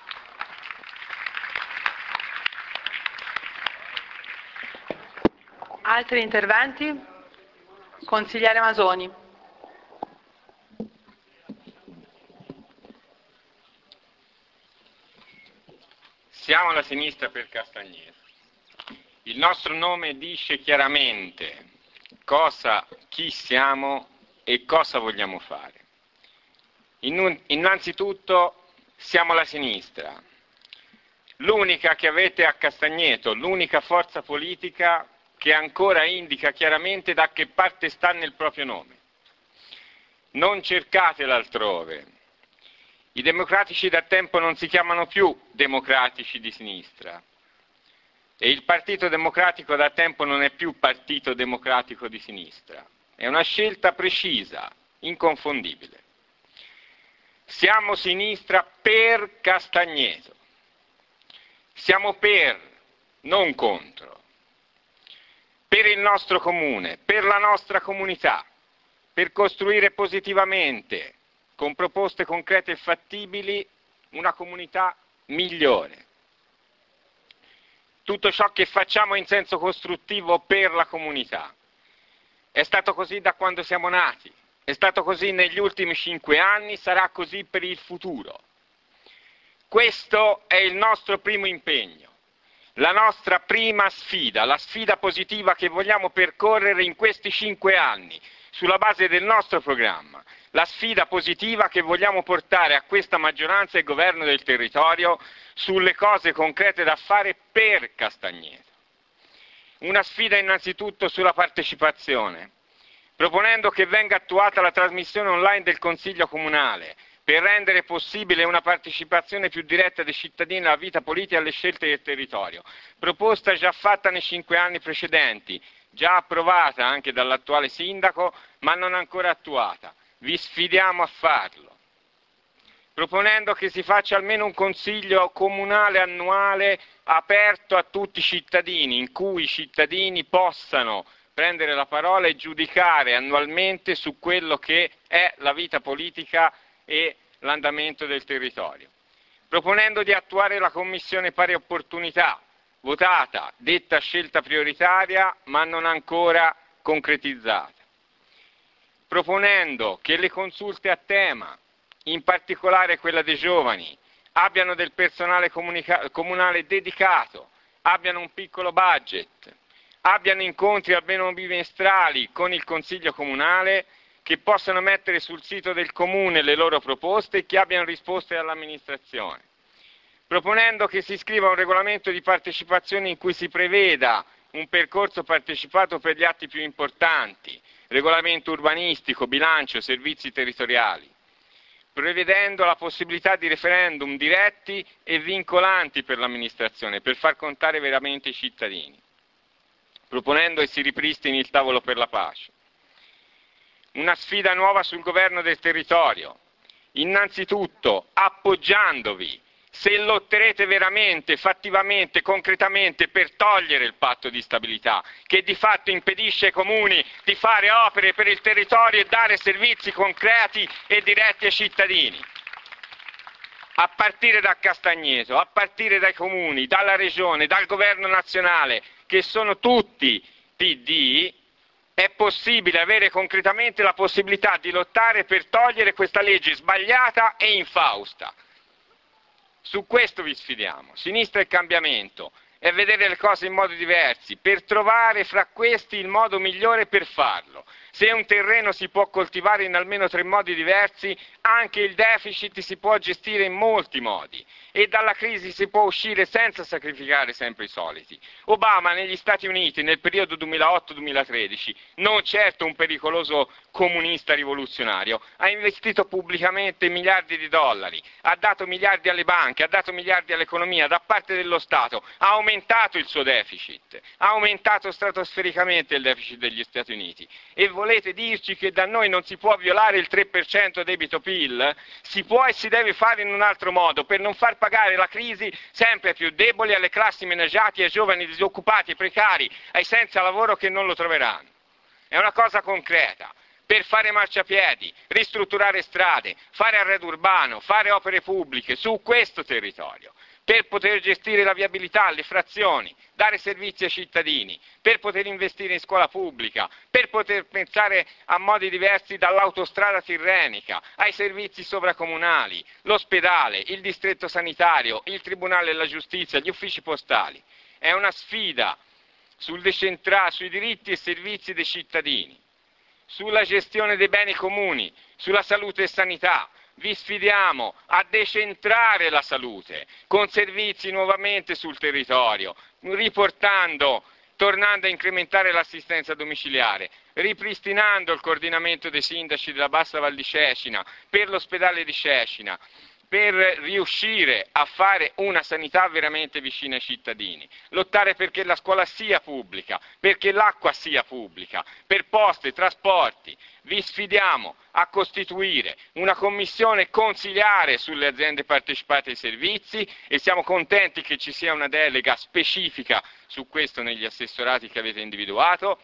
Speaker 1: Altri interventi? Consigliere Masoni.
Speaker 4: Siamo la sinistra per Castagneto. Il nostro nome dice chiaramente cosa, chi siamo e cosa vogliamo fare. Innanzitutto siamo la sinistra, l'unica che avete a Castagneto, l'unica forza politica che ancora indica chiaramente da che parte sta nel proprio nome. Non cercatela altrove. I democratici da tempo non si chiamano più democratici di sinistra e il Partito Democratico da tempo non è più Partito Democratico di sinistra. È una scelta precisa, inconfondibile. Siamo sinistra per Castagneto. Siamo per, non contro. Per il nostro comune, per la nostra comunità, per costruire positivamente, con proposte concrete e fattibili, una comunità migliore. Tutto ciò che facciamo in senso costruttivo per la comunità. È stato così da quando siamo nati, è stato così negli ultimi cinque anni, sarà così per il futuro. Questo è il nostro primo impegno, la nostra prima sfida, la sfida positiva che vogliamo percorrere in questi cinque anni, sulla base del nostro programma. La sfida positiva che vogliamo portare a questa maggioranza e governo del territorio sulle cose concrete da fare per Castagneto. Una sfida innanzitutto sulla partecipazione, proponendo che venga attuata la trasmissione online del Consiglio Comunale per rendere possibile una partecipazione più diretta dei cittadini alla vita politica e alle scelte del territorio. Proposta già fatta nei cinque anni precedenti, già approvata anche dall'attuale sindaco, ma non ancora attuata. Vi sfidiamo a farlo, proponendo che si faccia almeno un consiglio comunale annuale aperto a tutti i cittadini, in cui i cittadini possano prendere la parola e giudicare annualmente su quello che è la vita politica e l'andamento del territorio. Proponendo di attuare la Commissione Pari Opportunità, votata, detta scelta prioritaria, ma non ancora concretizzata. Proponendo che le consulte a tema, in particolare quella dei giovani, abbiano del personale comunale dedicato, abbiano un piccolo budget, abbiano incontri almeno bimestrali con il Consiglio Comunale, che possano mettere sul sito del Comune le loro proposte e che abbiano risposte dall'amministrazione. Proponendo che si scriva un regolamento di partecipazione in cui si preveda un percorso partecipato per gli atti più importanti, regolamento urbanistico, bilancio, servizi territoriali, prevedendo la possibilità di referendum diretti e vincolanti per l'amministrazione, per far contare veramente i cittadini, proponendo che si ripristini il tavolo per la pace. Una sfida nuova sul governo del territorio, innanzitutto appoggiandovi, se lotterete veramente, fattivamente, concretamente per togliere il patto di stabilità, che di fatto impedisce ai comuni di fare opere per il territorio e dare servizi concreti e diretti ai cittadini. A partire da Castagneto, a partire dai comuni, dalla regione, dal governo nazionale, che sono tutti P D, è possibile avere concretamente la possibilità di lottare per togliere questa legge sbagliata e infausta. Su questo vi sfidiamo, Sinistra e Cambiamento, è vedere le cose in modi diversi, per trovare fra questi il modo migliore per farlo. Se un terreno si può coltivare in almeno tre modi diversi, anche il deficit si può gestire in molti modi e dalla crisi si può uscire senza sacrificare sempre i soliti. Obama negli Stati Uniti nel periodo duemilaotto duemilatredici, non certo un pericoloso comunista rivoluzionario, ha investito pubblicamente miliardi di dollari, ha dato miliardi alle banche, ha dato miliardi all'economia da parte dello Stato, ha aumentato il suo deficit, ha aumentato stratosfericamente il deficit degli Stati Uniti. E volete dirci che da noi non si può violare il tre per cento debito P I L? Si può e si deve fare in un altro modo per non far pagare la crisi sempre più deboli alle classi menaggiate, ai giovani disoccupati, precari, ai senza lavoro che non lo troveranno. È una cosa concreta. Per fare marciapiedi, ristrutturare strade, fare arredo urbano, fare opere pubbliche su questo territorio, per poter gestire la viabilità, le frazioni, dare servizi ai cittadini, per poter investire in scuola pubblica, per poter pensare a modi diversi dall'autostrada tirrenica, ai servizi sovracomunali, l'ospedale, il distretto sanitario, il tribunale della giustizia, gli uffici postali. È una sfida sul decentrare, sui diritti e servizi dei cittadini, sulla gestione dei beni comuni, sulla salute e sanità. Vi sfidiamo a decentrare la salute con servizi nuovamente sul territorio, riportando, tornando a incrementare l'assistenza domiciliare, ripristinando il coordinamento dei sindaci della Bassa Val di Cecina per l'ospedale di Cecina, per riuscire a fare una sanità veramente vicina ai cittadini, lottare perché la scuola sia pubblica, perché l'acqua sia pubblica, per poste, trasporti. Vi sfidiamo a costituire una commissione consiliare sulle aziende partecipate ai servizi e siamo contenti che ci sia una delega specifica su questo negli assessorati che avete individuato,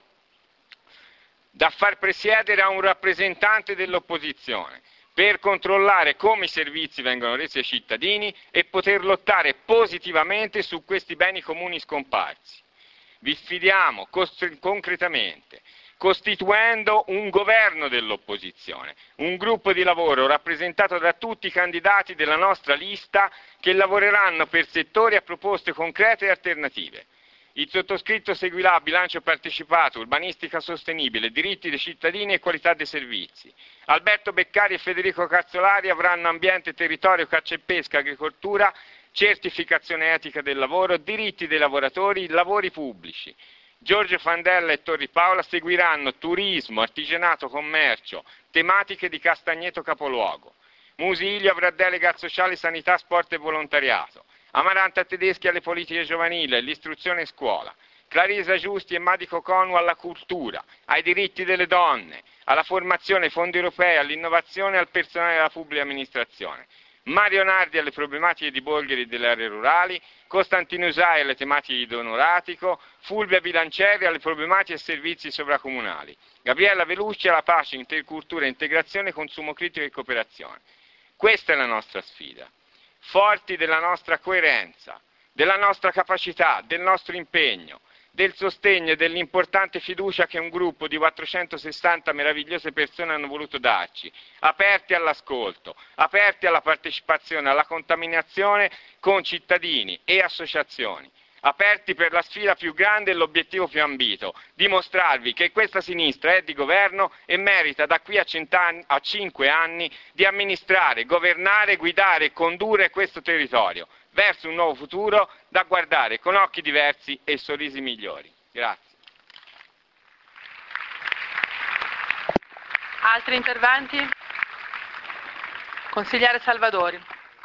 Speaker 4: da far presiedere a un rappresentante dell'opposizione, per controllare come i servizi vengono resi ai cittadini e poter lottare positivamente su questi beni comuni scomparsi. Vi sfidiamo concretamente, costituendo un governo dell'opposizione, un gruppo di lavoro rappresentato da tutti i candidati della nostra lista che lavoreranno per settori a proposte concrete e alternative. Il sottoscritto seguirà bilancio partecipato, urbanistica sostenibile, diritti dei cittadini e qualità dei servizi. Alberto Beccari e Federico Cazzolari avranno ambiente, territorio, caccia e pesca, agricoltura, certificazione etica del lavoro, diritti dei lavoratori, lavori pubblici. Giorgio Fandella e Torri Paola seguiranno turismo, artigianato, commercio, tematiche di Castagneto capoluogo. Musilio avrà delega al sociale, sanità, sport e volontariato. Amaranta Tedeschi alle politiche giovanili, all'istruzione e scuola. Clarisa Giusti e Madico Conu alla cultura, ai diritti delle donne, alla formazione, ai fondi europei, all'innovazione e al personale della pubblica amministrazione. Mario Nardi alle problematiche di Bolgheri e delle aree rurali, Costantino Usai alle tematiche di Donoratico, Fulvia Bilancieri alle problematiche e servizi sovracomunali, Gabriella Velucci alla pace, intercultura, integrazione, consumo critico e cooperazione. Questa è la nostra sfida. Forti della nostra coerenza, della nostra capacità, del nostro impegno, del sostegno e dell'importante fiducia che un gruppo di quattrocentosessanta meravigliose persone hanno voluto darci, aperti all'ascolto, aperti alla partecipazione, alla contaminazione con cittadini e associazioni, aperti per la sfida più grande e l'obiettivo più ambito, dimostrarvi che questa sinistra è di governo e merita da qui a, cent'anni, a cinque anni di amministrare, governare, guidare e condurre questo territorio verso un nuovo futuro da guardare con occhi diversi e sorrisi migliori. Grazie.
Speaker 1: Altri interventi? Consigliere Salvadori.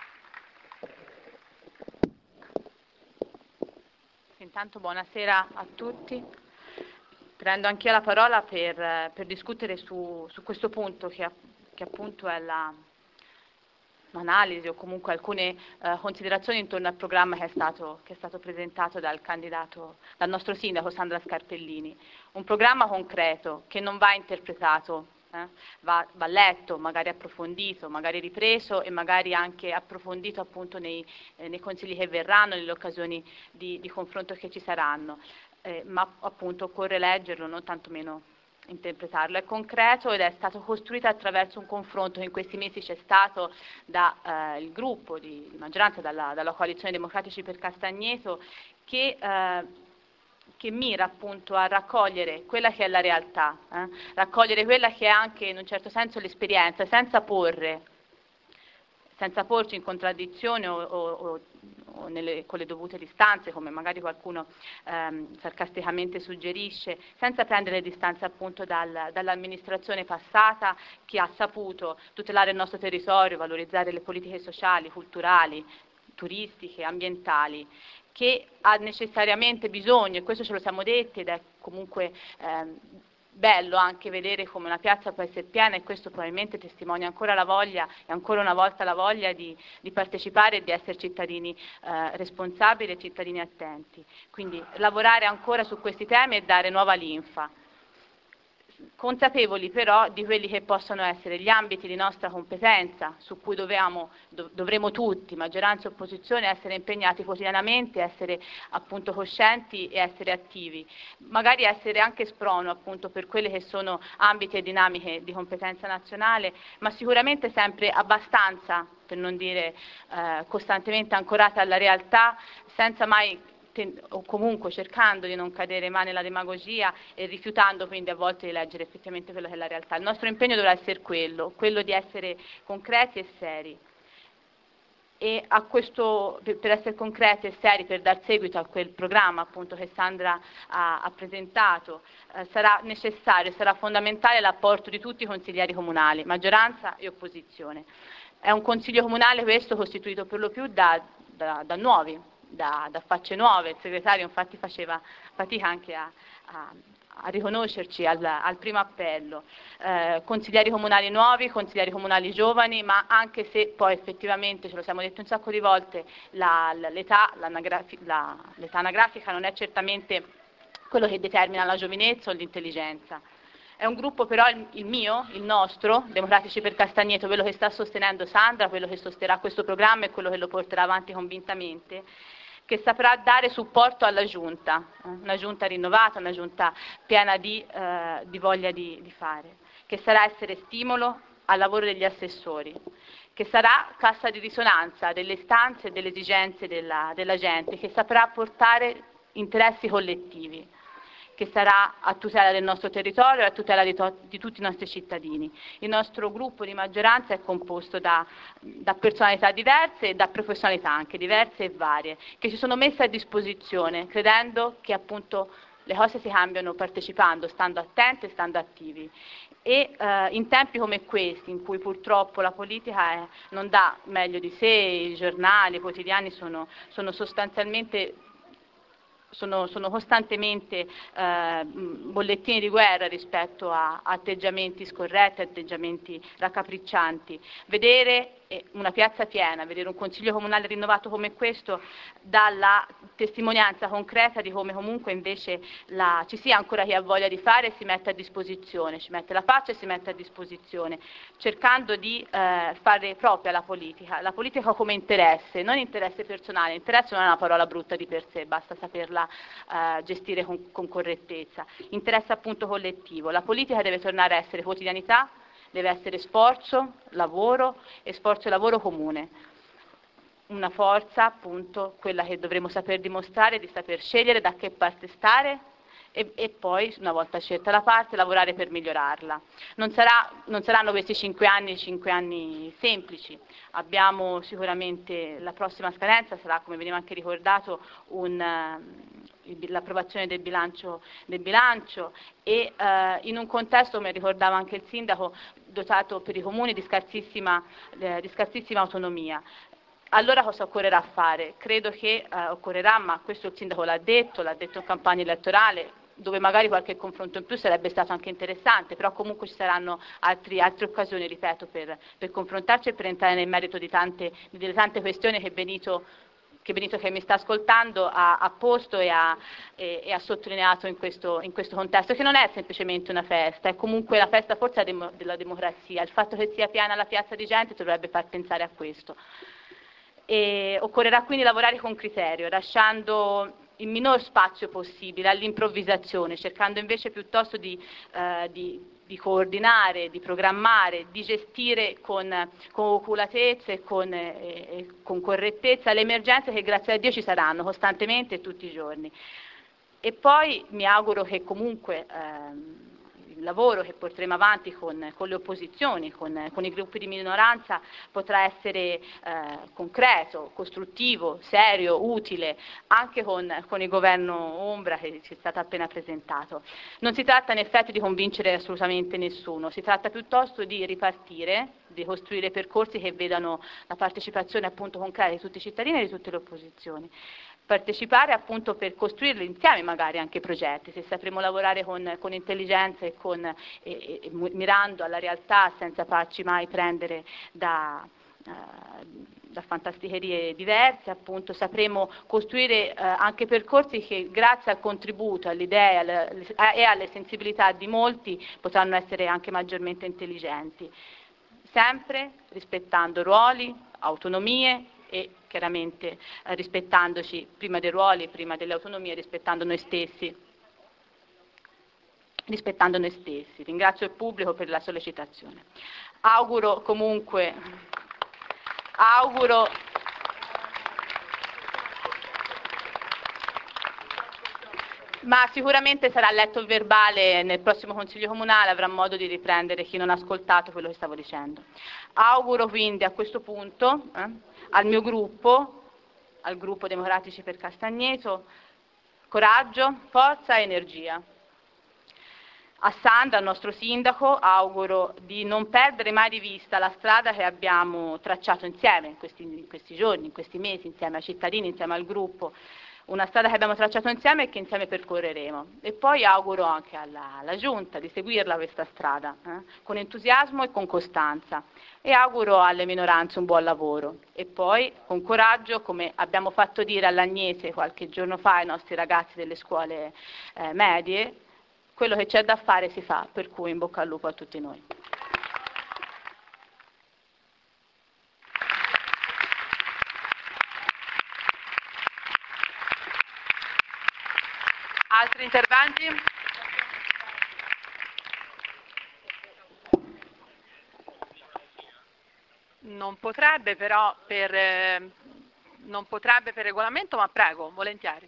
Speaker 5: Intanto buonasera a tutti. Prendo anch'io la parola per, per discutere su, su questo punto che, che appunto è la un'analisi o comunque alcune eh, considerazioni intorno al programma che è, stato, che è stato presentato dal candidato, dal nostro sindaco Sandra Scarpellini. Un programma concreto che non va interpretato, eh, va, va letto, magari approfondito, magari ripreso e magari anche approfondito appunto nei, eh, nei consigli che verranno, nelle occasioni di, di confronto che ci saranno, eh, ma appunto occorre leggerlo, non tantomeno interpretarlo. È concreto ed è stato costruito attraverso un confronto che in questi mesi c'è stato dal eh, gruppo di, di maggioranza, dalla, dalla coalizione Democratici per Castagneto, che, eh, che mira appunto a raccogliere quella che è la realtà, eh? raccogliere quella che è anche in un certo senso l'esperienza, senza porre senza porci in contraddizione o, o, o nelle, con le dovute distanze, come magari qualcuno ehm, sarcasticamente suggerisce, senza prendere le distanze appunto dal, dall'amministrazione passata che ha saputo tutelare il nostro territorio, valorizzare le politiche sociali, culturali, turistiche, ambientali, che ha necessariamente bisogno, e questo ce lo siamo detti ed è comunque ehm, bello anche vedere come una piazza può essere piena, e questo probabilmente testimonia ancora la voglia e ancora una volta la voglia di, di partecipare e di essere cittadini eh, responsabili e cittadini attenti. Quindi lavorare ancora su questi temi e dare nuova linfa, consapevoli però di quelli che possono essere gli ambiti di nostra competenza su cui dovevamo, dov- dovremo tutti, maggioranza e opposizione, essere impegnati quotidianamente, essere appunto coscienti e essere attivi, magari essere anche sprono appunto per quelle che sono ambiti e dinamiche di competenza nazionale, ma sicuramente sempre abbastanza, per non dire eh, costantemente ancorate alla realtà, senza mai o comunque cercando di non cadere mai nella demagogia e rifiutando quindi a volte di leggere effettivamente quello che è la realtà. Il nostro impegno dovrà essere quello, quello di essere concreti e seri. E a questo, per essere concreti e seri, per dar seguito a quel programma appunto che Sandra ha, ha presentato, eh, sarà necessario, sarà fondamentale l'apporto di tutti i consiglieri comunali, maggioranza e opposizione. È un consiglio comunale questo costituito per lo più da, da, da nuovi, Da, da facce nuove. Il segretario infatti faceva fatica anche a, a, a riconoscerci al, al primo appello, eh, consiglieri comunali nuovi, consiglieri comunali giovani, ma anche se poi effettivamente, ce lo siamo detto un sacco di volte, la, la, l'età, la, l'età anagrafica non è certamente quello che determina la giovinezza o l'intelligenza. È un gruppo però, il, il mio, il nostro, Democratici per Castagneto, quello che sta sostenendo Sandra, quello che sosterrà questo programma e quello che lo porterà avanti convintamente, che saprà dare supporto alla Giunta, una Giunta rinnovata, una Giunta piena di, eh, di voglia di, di fare, che sarà essere stimolo al lavoro degli assessori, che sarà cassa di risonanza delle istanze e delle esigenze della, della gente, che saprà portare interessi collettivi, che sarà a tutela del nostro territorio e a tutela di, to- di tutti i nostri cittadini. Il nostro gruppo di maggioranza è composto da, da personalità diverse e da professionalità anche diverse e varie, che si sono messe a disposizione, credendo che appunto le cose si cambiano partecipando, stando attenti e stando attivi. E eh, in tempi come questi, in cui purtroppo la politica è, non dà meglio di sé, i giornali, i quotidiani sono, sono sostanzialmente Sono, sono costantemente eh, bollettini di guerra rispetto a atteggiamenti scorretti, atteggiamenti raccapriccianti. Vedere una piazza piena, vedere un consiglio comunale rinnovato come questo dà la testimonianza concreta di come comunque invece la, ci sia ancora chi ha voglia di fare e si mette a disposizione, ci mette la faccia e si mette a disposizione, cercando di eh, fare propria la politica, la politica come interesse, non interesse personale. Interesse non è una parola brutta di per sé, basta saperla eh, gestire con, con correttezza. Interesse appunto collettivo. La politica deve tornare a essere quotidianità, deve essere sforzo, lavoro e sforzo e lavoro comune. Una forza, appunto, quella che dovremo saper dimostrare, di saper scegliere da che parte stare e, e poi, una volta scelta la parte, lavorare per migliorarla. Non, sarà, non saranno questi cinque anni, cinque anni semplici. Abbiamo sicuramente la prossima scadenza, sarà, come veniva anche ricordato, un... l'approvazione del bilancio, del bilancio e eh, in un contesto, come ricordava anche il sindaco, dotato per i comuni di scarsissima, eh, di scarsissima autonomia. Allora cosa occorrerà fare? Credo che eh, occorrerà, ma questo il sindaco l'ha detto, l'ha detto in campagna elettorale, dove magari qualche confronto in più sarebbe stato anche interessante, però comunque ci saranno altri, altre occasioni, ripeto, per, per confrontarci e per entrare nel merito di tante, delle tante questioni che Benito che Benito che mi sta ascoltando ha, ha posto e ha, e, e ha sottolineato in questo, in questo contesto, che non è semplicemente una festa, è comunque la festa forse della democrazia. Il fatto che sia piena la piazza di gente dovrebbe far pensare a questo. E occorrerà quindi lavorare con criterio, lasciando il minor spazio possibile all'improvvisazione, cercando invece piuttosto di, eh, di di coordinare, di programmare, di gestire con, con oculatezza e con, eh, e con correttezza le emergenze che grazie a Dio ci saranno costantemente e tutti i giorni. E poi mi auguro che comunque ehm, il lavoro che porteremo avanti con, con le opposizioni, con, con i gruppi di minoranza potrà essere eh, concreto, costruttivo, serio, utile, anche con, con il governo ombra che ci è stato appena presentato. Non si tratta in effetti di convincere assolutamente nessuno, si tratta piuttosto di ripartire, di costruire percorsi che vedano la partecipazione appunto concreta di tutti i cittadini e di tutte le opposizioni. Partecipare appunto per costruirli insieme magari anche progetti, se sapremo lavorare con, con intelligenza e, con, e, e, mirando alla realtà senza farci mai prendere da, uh, da fantasticherie diverse, appunto sapremo costruire uh, anche percorsi che grazie al contributo, all'idea e alle sensibilità di molti potranno essere anche maggiormente intelligenti, sempre rispettando ruoli, autonomie e chiaramente eh, rispettandoci prima dei ruoli, prima delle autonomie, rispettando noi stessi. rispettando noi stessi. Ringrazio il pubblico per la sollecitazione. Auguro comunque, auguro ma sicuramente sarà letto il verbale nel prossimo Consiglio Comunale, avrà modo di riprendere chi non ha ascoltato quello che stavo dicendo. Auguro quindi a questo punto eh, al mio gruppo, al gruppo Democratici per Castagneto, coraggio, forza e energia. A Sandra, al nostro sindaco, auguro di non perdere mai di vista la strada che abbiamo tracciato insieme in questi, in questi giorni, in questi mesi, insieme ai cittadini, insieme al gruppo, una strada che abbiamo tracciato insieme e che insieme percorreremo. E poi auguro anche alla, alla Giunta di seguirla questa strada, eh, con entusiasmo e con costanza. E auguro alle minoranze un buon lavoro. E poi con coraggio, come abbiamo fatto dire all'Agnese qualche giorno fa ai nostri ragazzi delle scuole eh, medie, quello che c'è da fare si fa, per cui in bocca al lupo a tutti noi.
Speaker 1: Altri interventi? Non potrebbe però per, eh, non potrebbe per regolamento, ma prego, volentieri.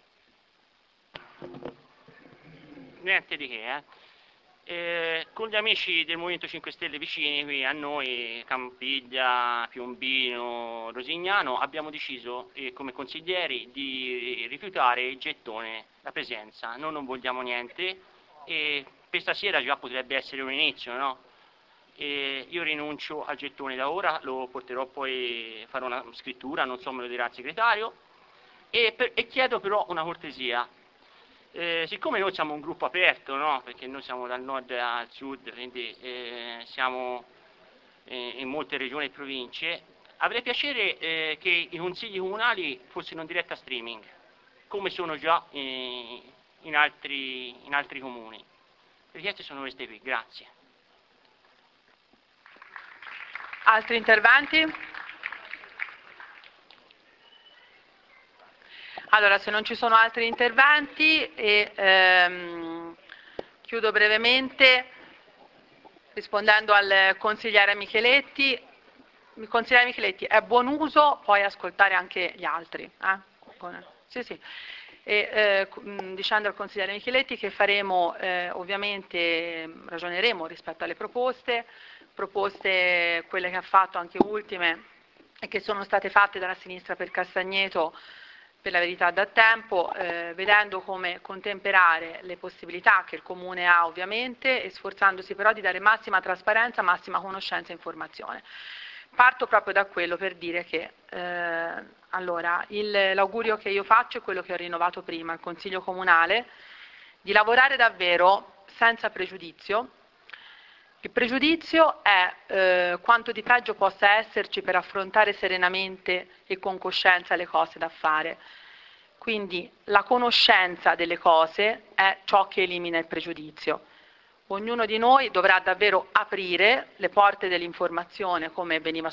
Speaker 3: Niente di che, eh. Eh, con gli amici del Movimento cinque Stelle vicini qui a noi, Campiglia, Piombino, Rosignano, abbiamo deciso eh, come consiglieri di rifiutare il gettone, la presenza. Noi non vogliamo niente e per stasera già potrebbe essere un inizio, no? E io rinuncio al gettone da ora, lo porterò poi, farò una scrittura, non so, me lo dirà il segretario, e, per, e chiedo però una cortesia. Eh, siccome noi siamo un gruppo aperto, no? Perché noi siamo dal nord al sud, quindi eh, siamo eh, in molte regioni e province, avrei piacere eh, che i consigli comunali fossero in diretta streaming, come sono già eh, in, altri, in altri comuni. Le richieste sono queste qui, grazie.
Speaker 1: Altri interventi? Allora, se non ci sono altri interventi, e, ehm, chiudo brevemente rispondendo al consigliere Micheletti. Il consigliere Micheletti, è buon uso poi ascoltare anche gli altri. Eh? Sì, sì. E, eh, dicendo al consigliere Micheletti che faremo, eh, ovviamente ragioneremo rispetto alle proposte, proposte quelle che ha fatto anche ultime e che sono state fatte dalla sinistra per Castagneto, per la verità da tempo, eh, vedendo come contemperare le possibilità che il Comune ha ovviamente e sforzandosi però di dare massima trasparenza, massima conoscenza e informazione. Parto proprio da quello per dire che eh, allora, l'augurio che io faccio è quello che ho rinnovato prima al Consiglio Comunale, di lavorare davvero senza pregiudizio. Il pregiudizio è eh, quanto di peggio possa esserci per affrontare serenamente e con coscienza le cose da fare. Quindi la conoscenza delle cose è ciò che elimina il pregiudizio. Ognuno di noi dovrà davvero aprire le porte dell'informazione come veniva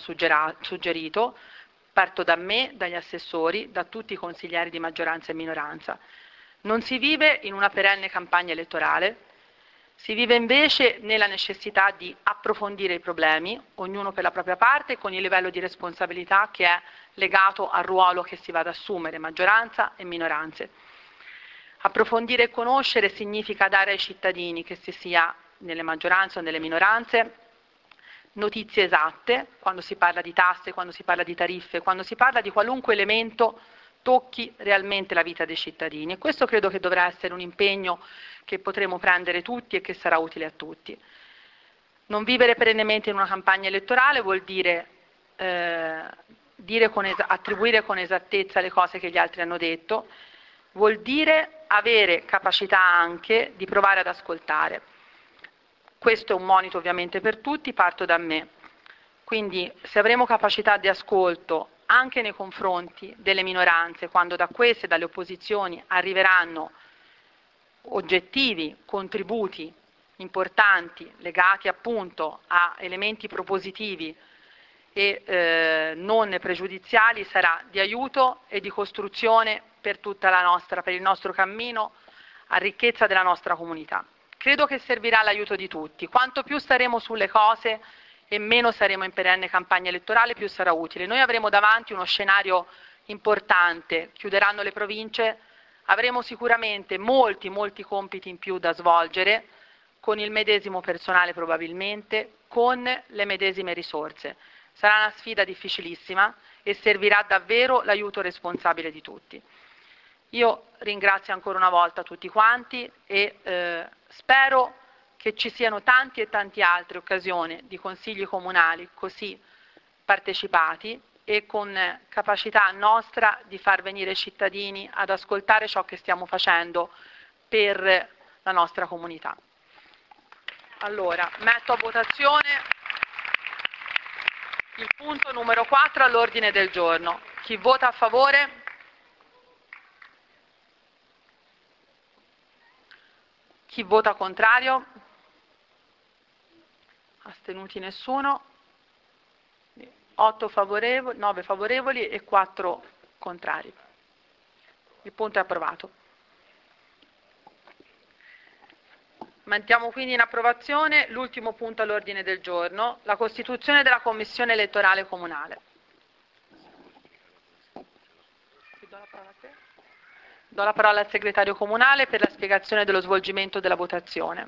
Speaker 1: suggerito, parto da me, dagli assessori, da tutti i consiglieri di maggioranza e minoranza. Non si vive in una perenne campagna elettorale, si vive invece nella necessità di approfondire i problemi, ognuno per la propria parte, con il livello di responsabilità che è legato al ruolo che si va ad assumere, maggioranza e minoranze. Approfondire e conoscere significa dare ai cittadini, che si sia nelle maggioranze o nelle minoranze, notizie esatte, quando si parla di tasse, quando si parla di tariffe, quando si parla di qualunque elemento tocchi realmente la vita dei cittadini. E questo credo che dovrà essere un impegno che potremo prendere tutti e che sarà utile a tutti. Non vivere perennemente in una campagna elettorale vuol dire, eh, dire con es- attribuire con esattezza le cose che gli altri hanno detto, vuol dire avere capacità anche di provare ad ascoltare. Questo è un monito ovviamente per tutti, parto da me. Quindi se avremo capacità di ascolto anche nei confronti delle minoranze, quando da queste, dalle opposizioni, arriveranno oggettivi, contributi importanti legati appunto a elementi propositivi e eh, non pregiudiziali, sarà di aiuto e di costruzione per tutta la nostra, per il nostro cammino a ricchezza della nostra comunità. Credo che servirà l'aiuto di tutti. Quanto più staremo sulle cose e meno saremo in perenne campagna elettorale, più sarà utile. Noi avremo davanti uno scenario importante, chiuderanno le province, avremo sicuramente molti, molti compiti in più da svolgere, con il medesimo personale probabilmente, con le medesime risorse. Sarà una sfida difficilissima e servirà davvero l'aiuto responsabile di tutti. Io ringrazio ancora una volta tutti quanti e eh, spero che ci siano tanti e tanti altre occasioni di consigli comunali così partecipati e con capacità nostra di far venire i cittadini ad ascoltare ciò che stiamo facendo per la nostra comunità. Allora, metto a votazione il punto numero quattro all'ordine del giorno. Chi vota a favore? Chi vota contrario? Astenuti nessuno. otto favorevoli, nove favorevoli e quattro contrari. Il punto è approvato. Mantiamo quindi in approvazione l'ultimo punto all'ordine del giorno, la costituzione della Commissione elettorale comunale. Do la parola a te. Do la parola al segretario comunale per la spiegazione dello svolgimento della votazione.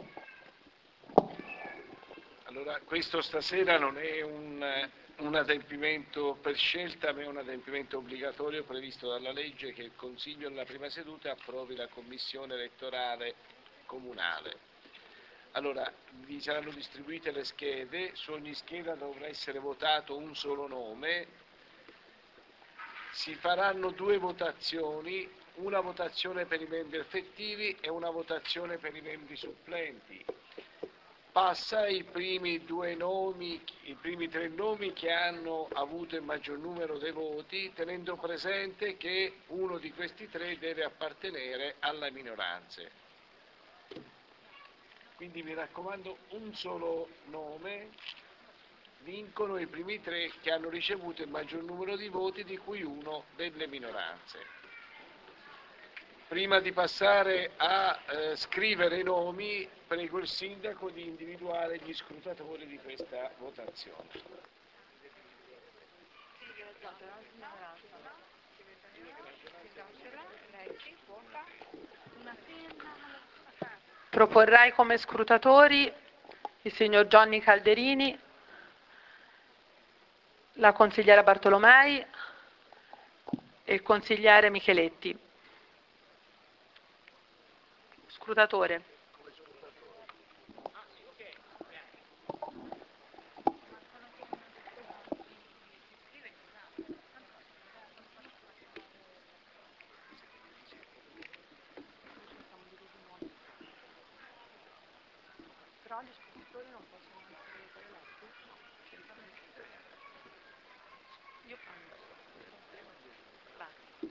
Speaker 6: Allora, questo stasera non è un, un adempimento per scelta, ma è un adempimento obbligatorio previsto dalla legge che il Consiglio nella prima seduta approvi la Commissione elettorale comunale. Allora, vi saranno distribuite le schede, su ogni scheda dovrà essere votato un solo nome, si faranno due votazioni, una votazione per i membri effettivi e una votazione per i membri supplenti. Passa i primi due nomi, i primi tre nomi che hanno avuto il maggior numero dei voti, tenendo presente che uno di questi tre deve appartenere alle minoranze. Quindi mi raccomando, un solo nome, vincono i primi tre che hanno ricevuto il maggior numero di voti, di cui uno delle minoranze. Prima di passare a eh, scrivere i nomi, prego il sindaco di individuare gli scrutatori di questa votazione.
Speaker 1: Proporrei come scrutatori il signor Gianni Calderini, la consigliera Bartolomei e il consigliere Micheletti. Scrutatore. Però gli scrutatori non possono essere eletti? Io prendo. Grazie.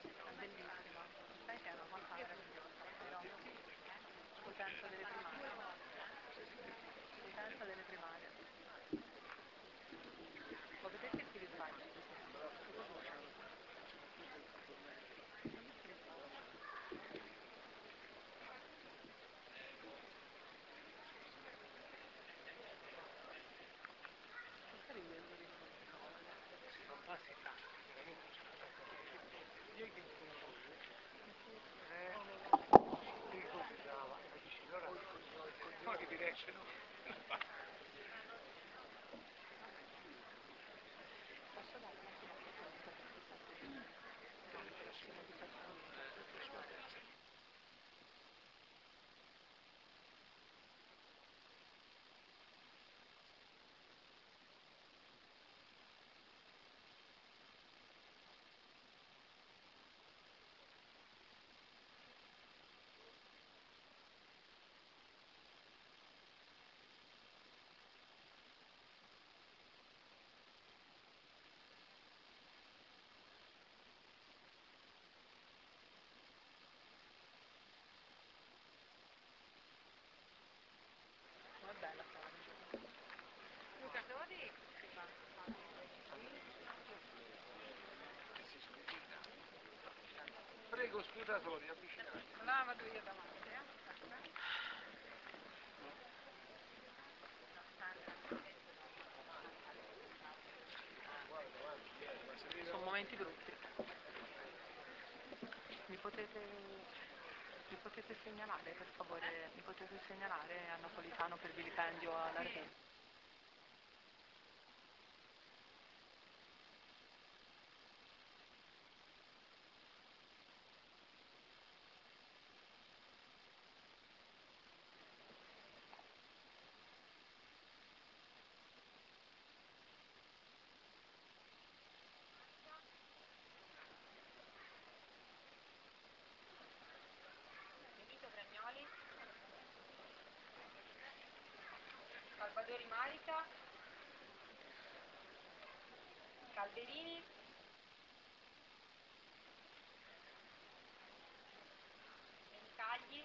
Speaker 1: Bellissimo. Sai che è una cosa meravigliosa, però. Potenza delle prime.
Speaker 6: Prego, scrutatori, avvicinati.
Speaker 1: Là vado io davanti, eh? Sono momenti brutti. Mi potete, mi potete segnalare, per favore, mi potete segnalare a Napolitano per vilipendio alla Rete?
Speaker 7: Salvadori Marica, Calderini, Menicagli,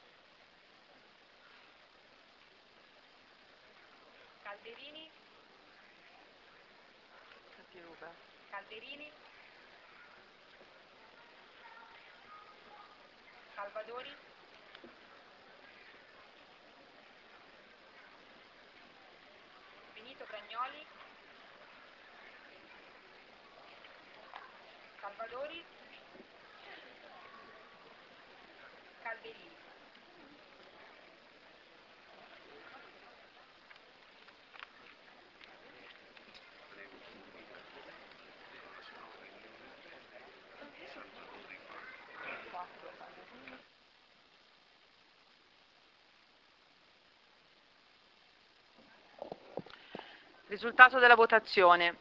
Speaker 7: Calderini, Calderini, Salvadori, Benito Bragnoli, Salvadori, Calderini.
Speaker 1: Risultato della votazione.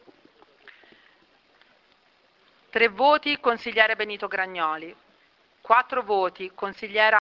Speaker 1: Tre voti consigliere Benito Gragnoli, quattro voti consigliera